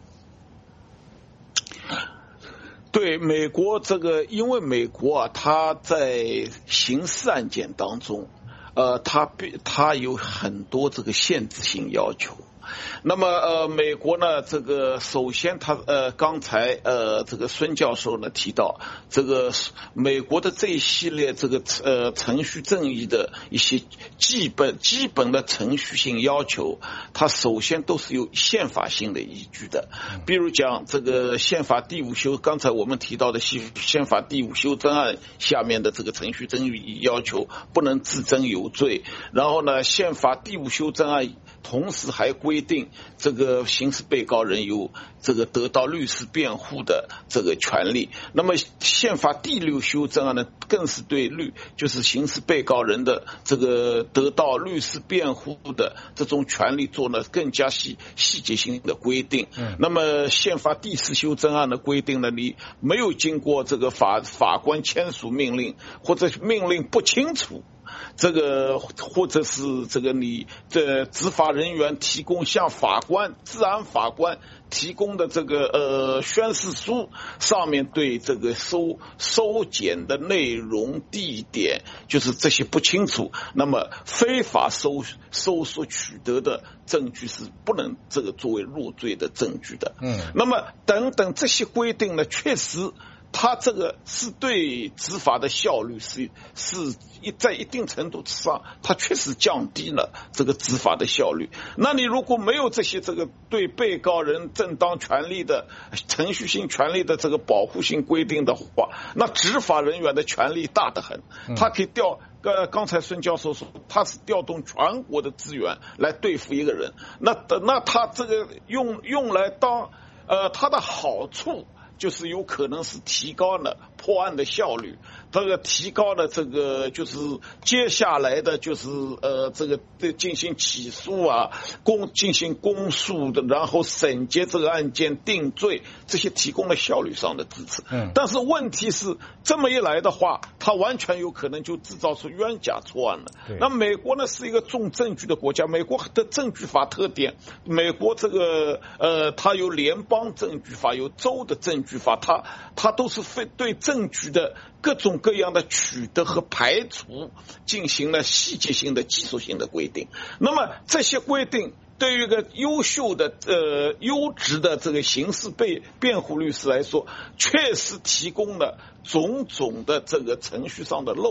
Speaker 11: 对美国这个，因为美国啊，它在刑事案件当中，呃，它它有很多这个限制性要求。那么呃，美国呢，这个首先他呃，刚才呃，这个孙教授呢提到，这个美国的这一系列这个呃程序正义的一些基本基本的程序性要求，它首先都是有宪法性的依据的。比如讲这个宪法第五修，刚才我们提到的宪宪法第五修正案下面的这个程序正义要求，不能自证有罪。然后呢，宪法第五修正案同时还规定，这个刑事被告人有这个得到律师辩护的这个权利。那么宪法第六修正案呢，更是对律就是刑事被告人的这个得到律师辩护的这种权利做了更加细细节性的规定。嗯、那么宪法第四修正案的规定呢，你没有经过这个法法官签署命令，或者命令不清楚，这个或者是这个你这执法人员提供向法官治安法官提供的这个呃宣誓书上面对这个收收检的内容地点就是这些不清楚，那么非法收搜索取得的证据是不能这个作为入罪的证据的。嗯，那么等等这些规定呢，确实它这个是对执法的效率是是一在一定程度之上，它确实降低了这个执法的效率。那你如果没有这些这个对被告人正当权利的程序性权利的这个保护性规定的话，那执法人员的权力大得很，他可以调呃，刚才孙教授说，他是调动全国的资源来对付一个人，那那他这个用用来当呃他的好处，就是有可能是提高了破案的效率，这个提高了这个就是接下来的就是呃这个进行起诉啊，公进行公诉的，然后审结这个案件定罪，这些提供了效率上的支持。嗯，但是问题是这么一来的话，它完全有可能就制造出冤假错案了。那美国呢是一个重证据的国家，美国的证据法特点，美国这个呃它有联邦证据法，有州的证据法，它它都是非对证据的各种各样的取得和排除进行了细节性的技术性的规定。那么这些规定对于一个优秀的呃优质的这个刑事被辩护律师来说，确实提供了种种的这个程序上的漏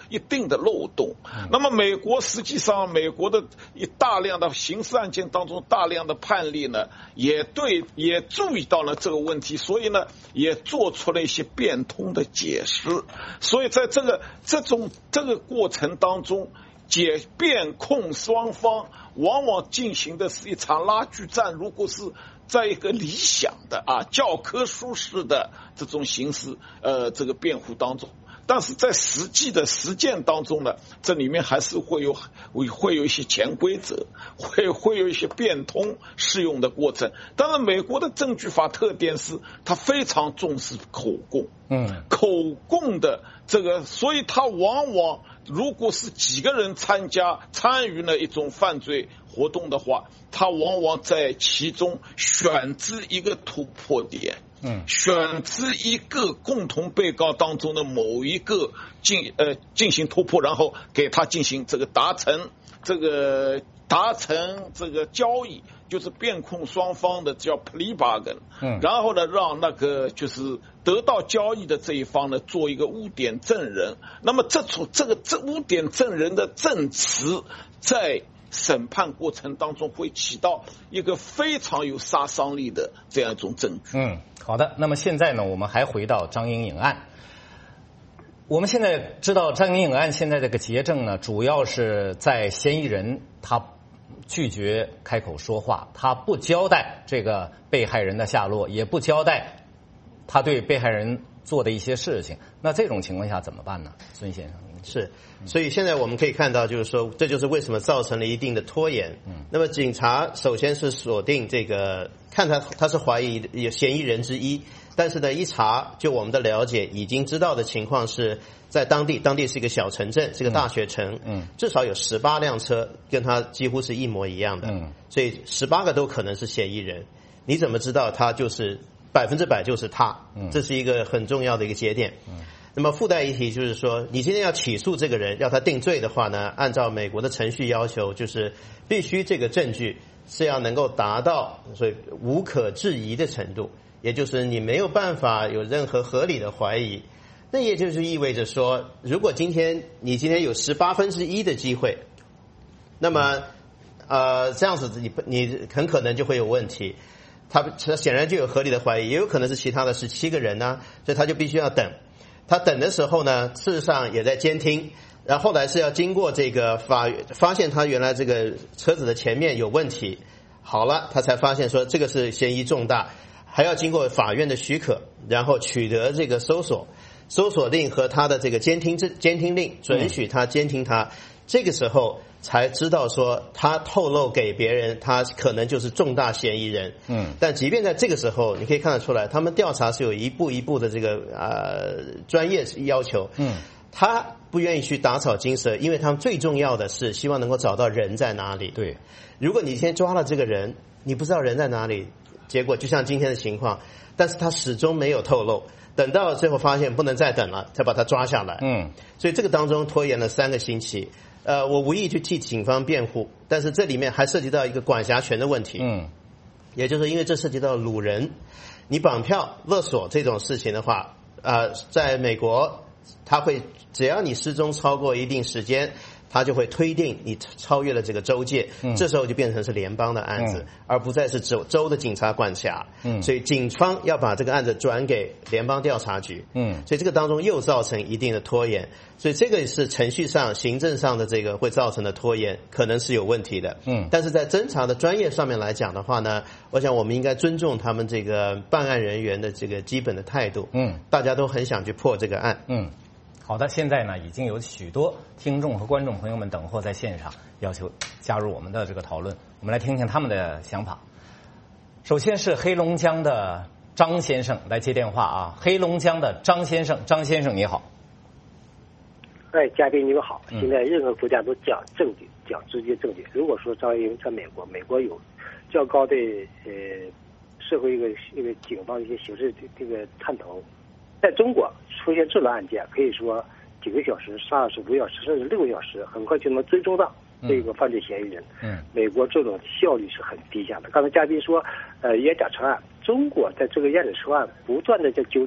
Speaker 11: 一定的漏洞。那么美国实际上，美国的一大量的刑事案件当中大量的判例呢，也对也注意到了这个问题，所以呢也做出了一些变通的解释。所以在这个这种这个过程当中，解辩控双方往往进行的是一场拉锯战。如果是在一个理想的啊教科书式的这种形式呃这个辩护当中，但是在实际的实践当中呢，这里面还是会有会会有一些潜规则，会会有一些变通适用的过程。当然，美国的证据法特点是它非常重视口供，嗯，口供的这个，所以它往往如果是几个人参加参与了一种犯罪活动的话，他往往在其中选择一个突破点，嗯，选择一个共同被告当中的某一个进呃进行突破，然后给他进行这个达成这个达成这个交易，就是辩控双方的叫 plea bargain， 嗯，然后呢让那个就是得到交易的这一方呢做一个污点证人。那么这种这个这污点证人的证词在审判过程当中会起到一个非常有杀伤力的这样一种证据。
Speaker 1: 嗯，好的。那么现在呢，我们还回到张莹颖案。我们现在知道张莹颖案现在这个结证呢，主要是在嫌疑人他拒绝开口说话，他不交代这个被害人的下落，也不交代他对被害人做的一些事情。那这种情况下怎么办呢，孙先生？
Speaker 12: 是，所以现在我们可以看到，就是说，这就是为什么造成了一定的拖延。嗯，那么警察首先是锁定这个，看他他是怀疑有嫌疑人之一，但是呢，一查就我们的了解，已经知道的情况是在当地，当地是一个小城镇，是个大学城，嗯，至少有十八辆车跟他几乎是一模一样的，嗯，所以十八个都可能是嫌疑人。你怎么知道他就是百分之百就是他？嗯，这是一个很重要的一个节点。嗯。那么附带一提就是说，你今天要起诉这个人，要他定罪的话呢，按照美国的程序要求，就是必须这个证据是要能够达到所以无可置疑的程度，也就是你没有办法有任何合理的怀疑。那也就是意味着说，如果今天你今天有十八分之一的机会，那么呃这样子你你很可能就会有问题。他他显然就有合理的怀疑，也有可能是其他的十七个人呢，所以他就必须要等。他等的时候呢，事实上也在监听，然后后来是要经过这个法发现他原来这个车子的前面有问题，好了，他才发现说这个是嫌疑重大，还要经过法院的许可，然后取得这个搜索搜索令和他的这个监听监听令，准许他监听他，这个时候才知道说他透露给别人，他可能就是重大嫌疑人。嗯，但即便在这个时候，你可以看得出来，他们调查是有一步一步的这个呃专业要求。嗯，他不愿意去打草惊蛇，因为他们最重要的是希望能够找到人在哪里。对，如果你先抓了这个人，你不知道人在哪里，结果就像今天的情况，但是他始终没有透露。等到最后发现不能再等了，才把他抓下来。嗯，所以这个当中拖延了三个星期。呃，我无意去替警方辩护，但是这里面还涉及到一个管辖权的问题。嗯，也就是因为这涉及到掳人，你绑票勒索这种事情的话，呃，在美国，他会只要你失踪超过一定时间，他就会推定你超越了这个州界，嗯，这时候就变成是联邦的案子，嗯，而不再是州州的警察管辖。嗯，所以警方要把这个案子转给联邦调查局。嗯，所以这个当中又造成一定的拖延，所以这个是程序上、行政上的这个会造成的拖延，可能是有问题的。嗯，但是在侦查的专业上面来讲的话呢，我想我们应该尊重他们这个办案人员的这个基本的态度。嗯，大家都很想去破这个案。嗯。
Speaker 1: 好的，现在呢已经有许多听众和观众朋友们等候在现场，要求加入我们的这个讨论。我们来听听他们的想法。首先是黑龙江的张先生来接电话啊，黑龙江的张先生，张先生你好。
Speaker 13: 哎，嘉宾你们好。现在任何国家都讲证据，讲直接证据。如果说张英在美国，美国有较高的呃社会一个一个警方一些刑事这个探头。在中国出现这种案件，可以说几个小时、三十五个小时，甚至六个小时，很快就能追踪到这个犯罪嫌疑人。嗯，美国这种效率是很低下的。刚才嘉宾说，呃，延展成案，中国在这个延展成案不断的在纠正，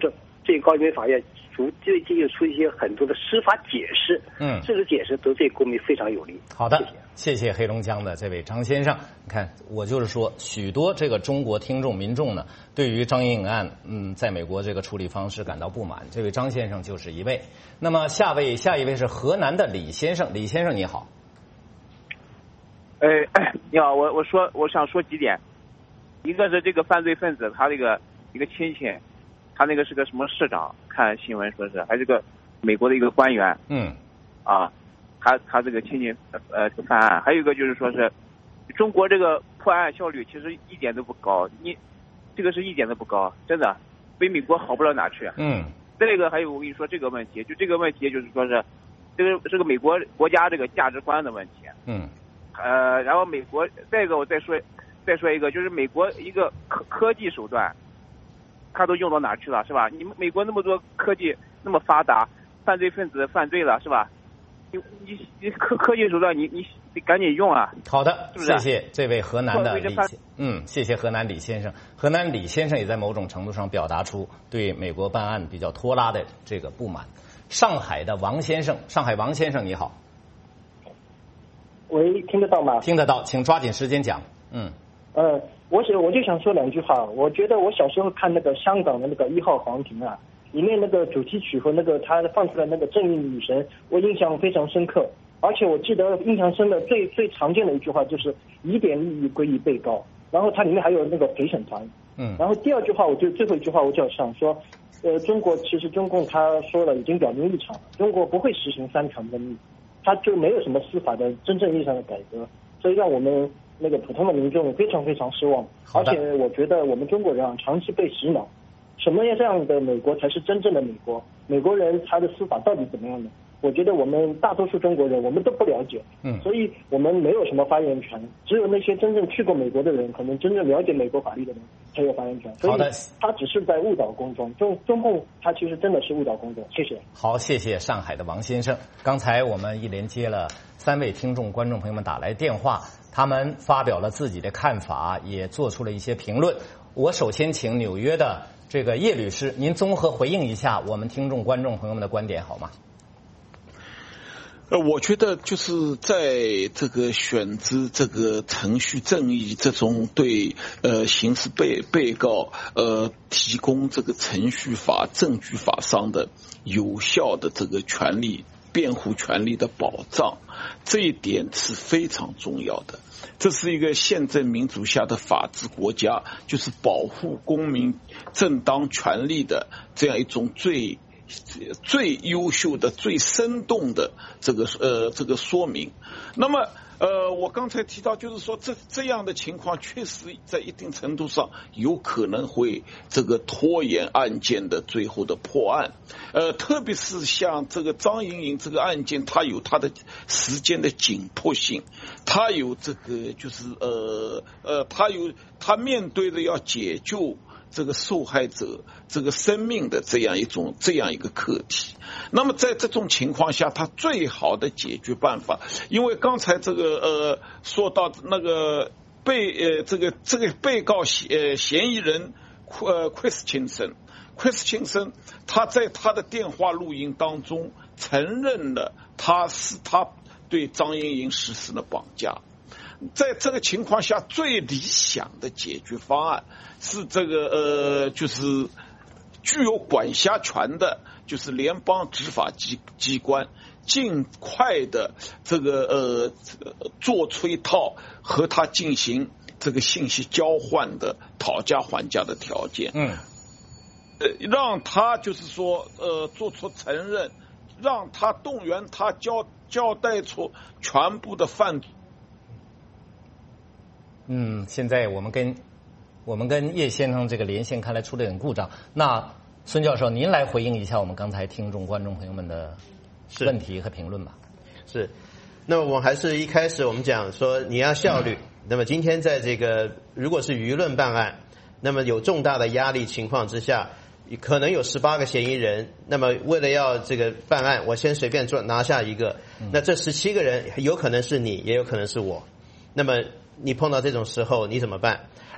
Speaker 13: 最高人民法院出最近又出一些很多的司法解释，
Speaker 1: 嗯，
Speaker 13: 这个解释都对公民非常有利。
Speaker 1: 好的，谢谢, 谢谢黑龙江的这位张先生。你看，我就是说，许多这个中国听众民众呢，对于张莹莹案，嗯，在美国这个处理方式感到不满。这位张先生就是一位。那么下位下一位是河南的李先生，李先生你好。
Speaker 14: 哎，你好，我我说我想说几点，一个是这个犯罪分子他这个一个亲戚，他那个是个什么市长，看新闻说是还是个美国的一个官员，
Speaker 1: 嗯，
Speaker 14: 啊，他他这个亲戚呃犯案，还有一个就是说是中国这个破案效率其实一点都不高，你这个是一点都不高，真的比美国好不了哪去。
Speaker 1: 嗯，
Speaker 14: 这个还有我跟你说这个问题，就这个问题就是说是这个是个美国国家这个价值观的问题。
Speaker 1: 嗯。
Speaker 14: 呃，然后美国再一个我再说再说一个，就是美国一个科科技手段，它都用到哪去了，是吧？你们美国那么多科技那么发达，犯罪分子犯罪了，是吧？你你你科科技手段你你得赶紧用啊！
Speaker 1: 好的，
Speaker 14: 是是
Speaker 1: 谢谢这位河南的李先，嗯，谢谢河南李先生。河南李先生也在某种程度上表达出对美国办案比较拖拉的这个不满。上海的王先生，上海王先生你好。
Speaker 15: 喂，听得到吗？
Speaker 1: 听得到，请抓紧时间讲。嗯。
Speaker 15: 呃，我想我就想说两句话。我觉得我小时候看那个香港的那个一号皇庭啊，里面那个主题曲和那个他放出来那个正义女神，我印象非常深刻。而且我记得印象深的最最常见的一句话就是疑点利益归于被告，然后它里面还有那个陪审团。
Speaker 1: 嗯。
Speaker 15: 然后第二句话，我就最后一句话我就想说，呃，中国其实中共他说了已经表明立场了，中国不会实行三权分立。他就没有什么司法的真正意义上的改革，所以让我们那个普通的民众非常非常失望。而且我觉得我们中国人啊，长期被洗脑，什么样的美国才是真正的美国？美国人他的司法到底怎么样的？我觉得我们大多数中国人我们都不了解，
Speaker 1: 嗯，
Speaker 15: 所以我们没有什么发言权。只有那些真正去过美国的人，可能真正了解美国法律的人才有发言权。所以他只是在误导公众，中中共他其实真的是误导公众。谢谢。
Speaker 1: 好，谢谢上海的王先生。刚才我们一连接了三位听众观众朋友们打来电话，他们发表了自己的看法，也做出了一些评论。我首先请纽约的这个叶律师，您综合回应一下我们听众观众朋友们的观点好吗？
Speaker 11: 呃，我觉得就是在这个选择这个程序正义这种对呃刑事被被告呃提供这个程序法、证据法上的有效的这个权利辩护权利的保障，这一点是非常重要的。这是一个宪政民主下的法治国家，就是保护公民正当权利的这样一种最最优秀的、最生动的这个呃这个说明。那么呃，我刚才提到，就是说这这样的情况确实在一定程度上有可能会这个拖延案件的最后的破案。呃，特别是像这个张莹莹这个案件，它有它的时间的紧迫性，它有这个就是呃呃，它有它面对的要解救这个受害者这个生命的这样一种这样一个课题。那么在这种情况下，他最好的解决办法，因为刚才这个呃说到那个被呃这个这个被告呃嫌疑人呃 Christensen Christensen 他在他的电话录音当中承认了他是他对张莹莹实施了绑架。在这个情况下，最理想的解决方案是这个呃，就是具有管辖权的，就是联邦执法机机关尽快的这个呃做出一套和他进行这个信息交换的讨价还价的条件，
Speaker 1: 嗯，
Speaker 11: 呃，让他就是说呃做出承认，让他动员他交交代出全部的犯罪。
Speaker 1: 嗯，现在我们跟我们跟叶先生这个连线看来出了点故障。那孙教授，您来回应一下我们刚才听众观众朋友们的问题和评论吧。
Speaker 12: 是，那么我还是一开始我们讲说你要效率。嗯、那么今天在这个如果是舆论办案，那么有重大的压力情况之下，可能有十八个嫌疑人。那么为了要这个办案，我先随便做拿下一个，嗯、那这十七个人有可能是你，也有可能是我。那么你碰到这种时候你怎么办？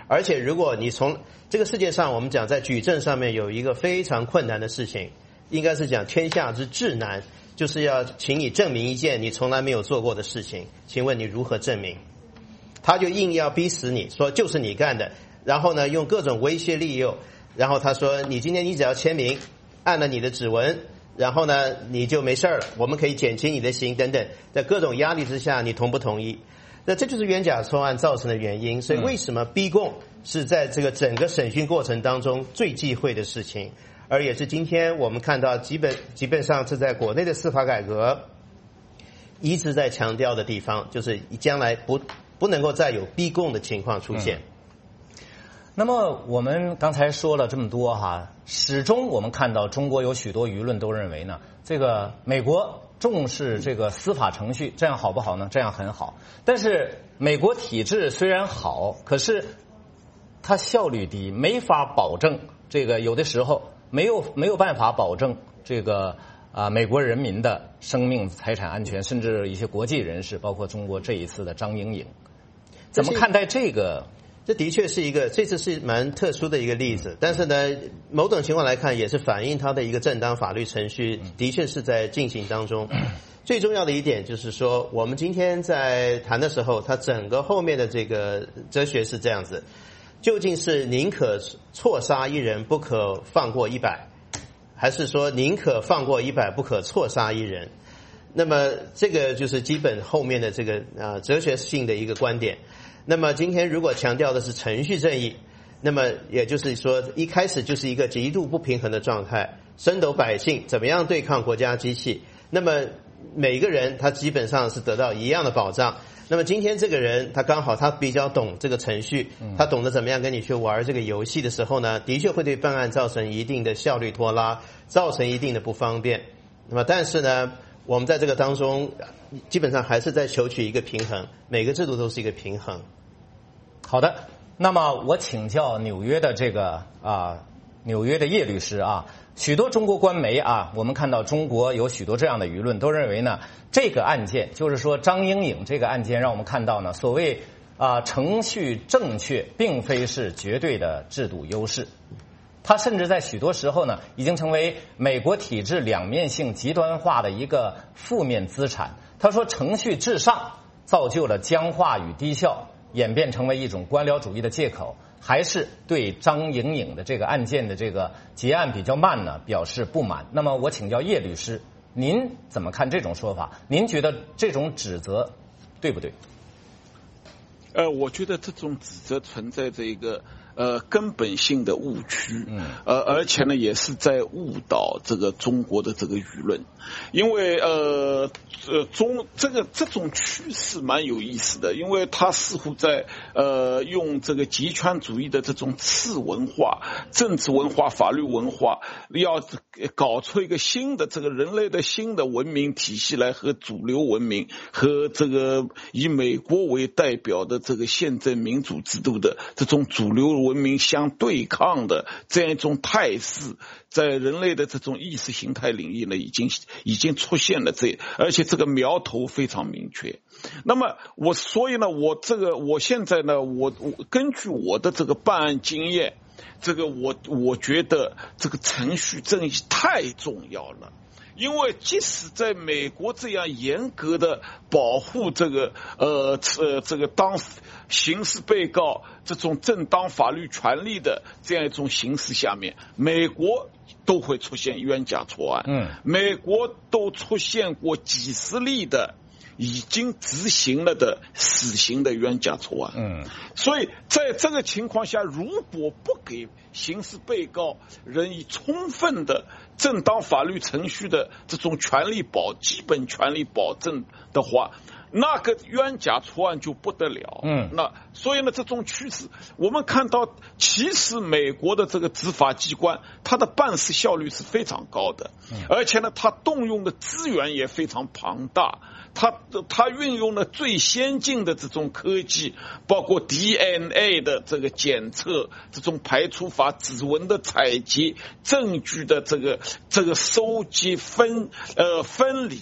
Speaker 12: 而且如果你从这个世界上，我们讲在举证上面有一个非常困难的事情，应该是讲天下之至难，就是要请你证明一件你从来没有做过的事情，请问你如何证明？他就硬要逼死你，说就是你干的，然后呢用各种威胁利诱，然后他说你今天你只要签名，按了你的指纹，然后呢你就没事了，我们可以减轻你的刑等等，在各种压力之下，你同不同意？那这就是冤假错案造成的原因。所以为什么逼供是在这个整个审讯过程当中最忌讳的事情，而也是今天我们看到基本基本上是在国内的司法改革一直在强调的地方，就是将来不不能够再有逼供的情况出现。
Speaker 1: 嗯、那么我们刚才说了这么多哈，始终我们看到中国有许多舆论都认为呢，这个美国重视这个司法程序，这样好不好呢？这样很好。但是美国体制虽然好，可是它效率低，没法保证这个，有的时候没有没有办法保证这个啊美国人民的生命财产安全，甚至一些国际人士，包括中国这一次的张莹莹，怎么看待这个？
Speaker 12: 这的确是一个，这次是蛮特殊的一个例子，但是呢，某种情况来看，也是反映它的一个正当法律程序的确是在进行当中。最重要的一点就是说，我们今天在谈的时候，它整个后面的这个哲学是这样子：究竟是宁可错杀一人，不可放过一百，还是说宁可放过一百，不可错杀一人？那么这个就是基本后面的这个啊哲学性的一个观点。那么今天如果强调的是程序正义，那么也就是说一开始就是一个极度不平衡的状态，深斗百姓怎么样对抗国家机器，那么每个人他基本上是得到一样的保障。那么今天这个人他刚好他比较懂这个程序，他懂得怎么样跟你去玩这个游戏的时候呢，的确会对办案造成一定的效率拖拉，造成一定的不方便。那么但是呢，我们在这个当中基本上还是在求取一个平衡，每个制度都是一个平衡。
Speaker 1: 好的，那么我请教纽约的这个啊，纽约的叶律师啊，许多中国官媒啊，我们看到中国有许多这样的舆论，都认为呢，这个案件就是说张莹莹这个案件，让我们看到呢，所谓啊程序正确，并非是绝对的制度优势。它甚至在许多时候呢，已经成为美国体制两面性极端化的一个负面资产。他说，程序至上造就了僵化与低效，演变成为一种官僚主义的借口，还是对张莹莹的这个案件的这个结案比较慢呢表示不满。那么我请教叶律师，您怎么看这种说法？您觉得这种指责对不对？
Speaker 11: 呃，我觉得这种指责存在着一个呃根本性的误区，嗯，呃，而且呢也是在误导这个中国的这个舆论，因为呃呃中这个这种趋势蛮有意思的，因为它似乎在呃用这个极权主义的这种次文化、政治文化、法律文化，要搞出一个新的这个人类的新的文明体系来和主流文明和这个以美国为代表的这个宪政民主制度的这种主流文明相对抗的这样一种态势，在人类的这种意识形态领域呢，已经已经出现了这，而且这个苗头非常明确。那么我所以呢，我这个我现在呢，我我根据我的这个办案经验，这个我我觉得这个程序正义太重要了。因为即使在美国这样严格的保护这个呃呃这个当刑事被告这种正当法律权利的这样一种形势下面，美国都会出现冤假错案。嗯，美国都出现过几十例的已经执行了的死刑的冤假错案。嗯，所以在这个情况下，如果不给刑事被告人以充分的正当法律程序的这种权利保基本权利保证的话，那个冤假错案就不得了。嗯，那所以呢，这种趋势我们看到，其实美国的这个执法机关，它的办事效率是非常高的，而且呢，它动用的资源也非常庞大。它它运用了最先进的这种科技，包括 D N A 的这个检测，这种排除法、指纹的采集、证据的这个这个收集分呃分离。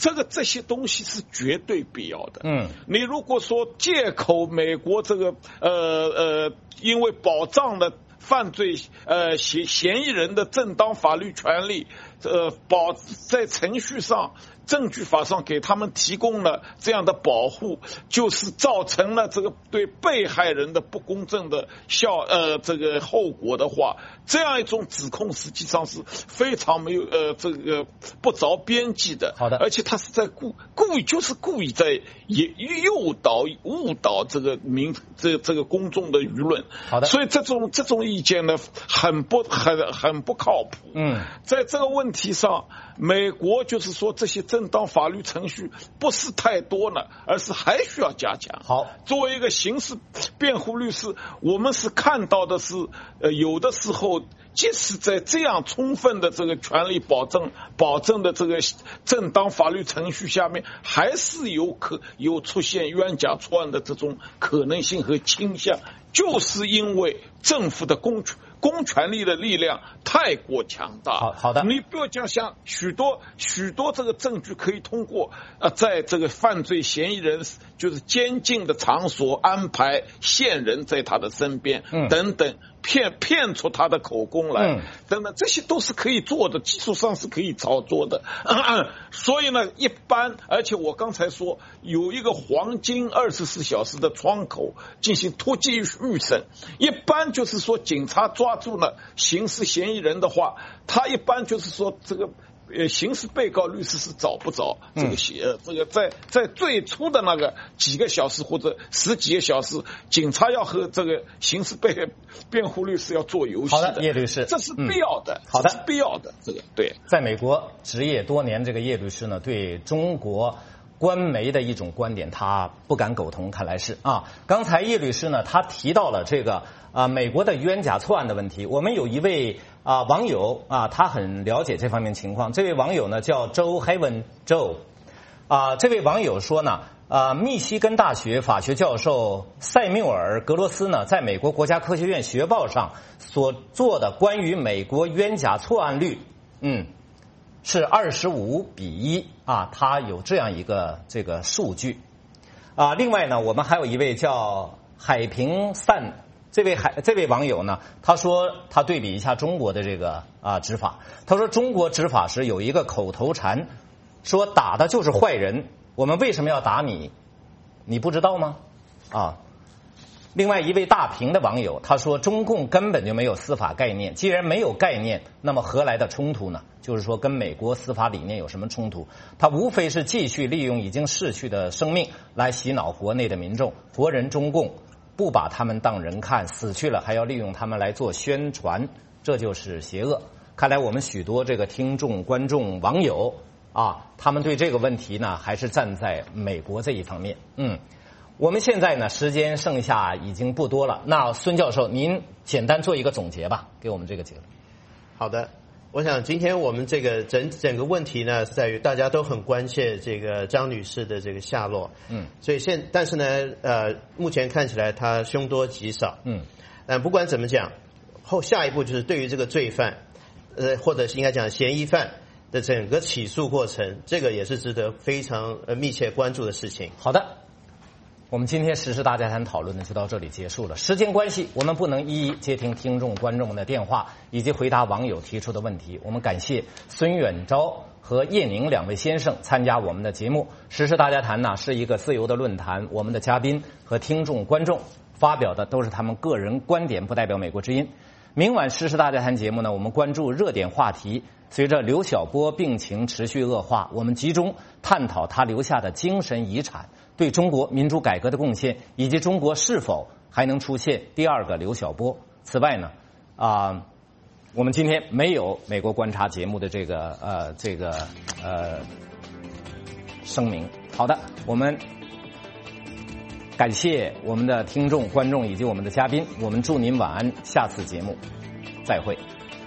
Speaker 11: 这个这些东西是绝对必要的。
Speaker 1: 嗯，
Speaker 11: 你如果说借口美国这个呃呃，因为保障了犯罪呃嫌嫌疑人的正当法律权利，呃保在程序上。证据法上给他们提供了这样的保护，就是造成了这个对被害人的不公正的效呃这个后果的话，这样一种指控实际上是非常没有呃这个不着边际的。
Speaker 1: 好的，
Speaker 11: 而且他是在故故意就是故意在也诱导误导这个民这这个公众的舆论。
Speaker 1: 好的，
Speaker 11: 所以这种这种意见呢，很不很很不靠谱。
Speaker 1: 嗯，
Speaker 11: 在这个问题上，美国就是说这些正当法律程序不是太多了，而是还需要加强。
Speaker 1: 好，
Speaker 11: 作为一个刑事辩护律师，我们是看到的是，呃，有的时候即使在这样充分的这个权利保证保证的这个正当法律程序下面，还是有可有出现冤假错案的这种可能性和倾向，就是因为政府的公权。公权力的力量太过强大。
Speaker 1: 好好的，
Speaker 11: 你不要讲像许多许多这个证据可以通过呃，在这个犯罪嫌疑人就是监禁的场所安排线人在他的身边，嗯，等等，骗骗出他的口供来，嗯，等等，这些都是可以做的，技术上是可以操作的。嗯嗯、所以呢，一般，而且我刚才说有一个黄金二十四小时的窗口进行突击预审，一般就是说警察抓。抓住了刑事嫌疑人的话，他一般就是说这个呃刑事被告律师是找不着这个呃、嗯、这个在在最初的那个几个小时或者十几个小时，警察要和这个刑事被辩护律师要做游戏的。
Speaker 1: 好的，叶律师，
Speaker 11: 这是必要的。
Speaker 1: 嗯、好的，
Speaker 11: 这是必要的。这个对，
Speaker 1: 在美国执业多年，这个叶律师呢，对中国官媒的一种观点，他不敢苟同，看来是啊。刚才叶律师呢，他提到了这个。啊，美国的冤假错案的问题，我们有一位啊网友啊，他很了解这方面情况。这位网友呢叫周 Heaven Joe， 啊，这位网友说呢，啊，密西根大学法学教授塞缪尔·格罗斯呢，在美国国家科学院学报上所做的关于美国冤假错案率，嗯，是二十五比一啊，他有这样一个这个数据。啊，另外呢，我们还有一位叫海平散。这位海这位网友呢，他说他对比一下中国的这个啊执法，他说中国执法时有一个口头禅，说打的就是坏人，我们为什么要打你？你不知道吗？啊，另外一位大平的网友他说中共根本就没有司法概念，既然没有概念，那么何来的冲突呢？就是说跟美国司法理念有什么冲突？他无非是继续利用已经逝去的生命来洗脑国内的民众，国人中共不把他们当人看，死去了还要利用他们来做宣传，这就是邪恶。看来我们许多这个听众、观众、网友啊，他们对这个问题呢，还是站在美国这一方面。嗯，我们现在呢，时间剩下已经不多了。那孙教授，您简单做一个总结吧，给我们这个结论。
Speaker 12: 好的。我想今天我们这个整整个问题呢，是在于大家都很关切这个张女士的这个下落，嗯，所以现但是呢，呃，目前看起来她凶多吉少，嗯，但不管怎么讲，后下一步就是对于这个罪犯，呃，或者是应该讲嫌疑犯的整个起诉过程，这个也是值得非常呃密切关注的事情。
Speaker 1: 好的。我们今天时事大家谈讨论呢就到这里结束了。时间关系，我们不能一一接听听众观众们的电话以及回答网友提出的问题。我们感谢孙远昭和叶宁两位先生参加我们的节目。时事大家谈呢是一个自由的论坛，我们的嘉宾和听众观众发表的都是他们个人观点，不代表美国之音。明晚时事大家谈节目呢，我们关注热点话题。随着刘晓波病情持续恶化，我们集中探讨他留下的精神遗产对中国民主改革的贡献，以及中国是否还能出现第二个刘晓波。此外呢，啊、呃，我们今天没有美国观察节目的这个呃这个呃声明。好的，我们感谢我们的听众、观众以及我们的嘉宾。我们祝您晚安，下次节目再会。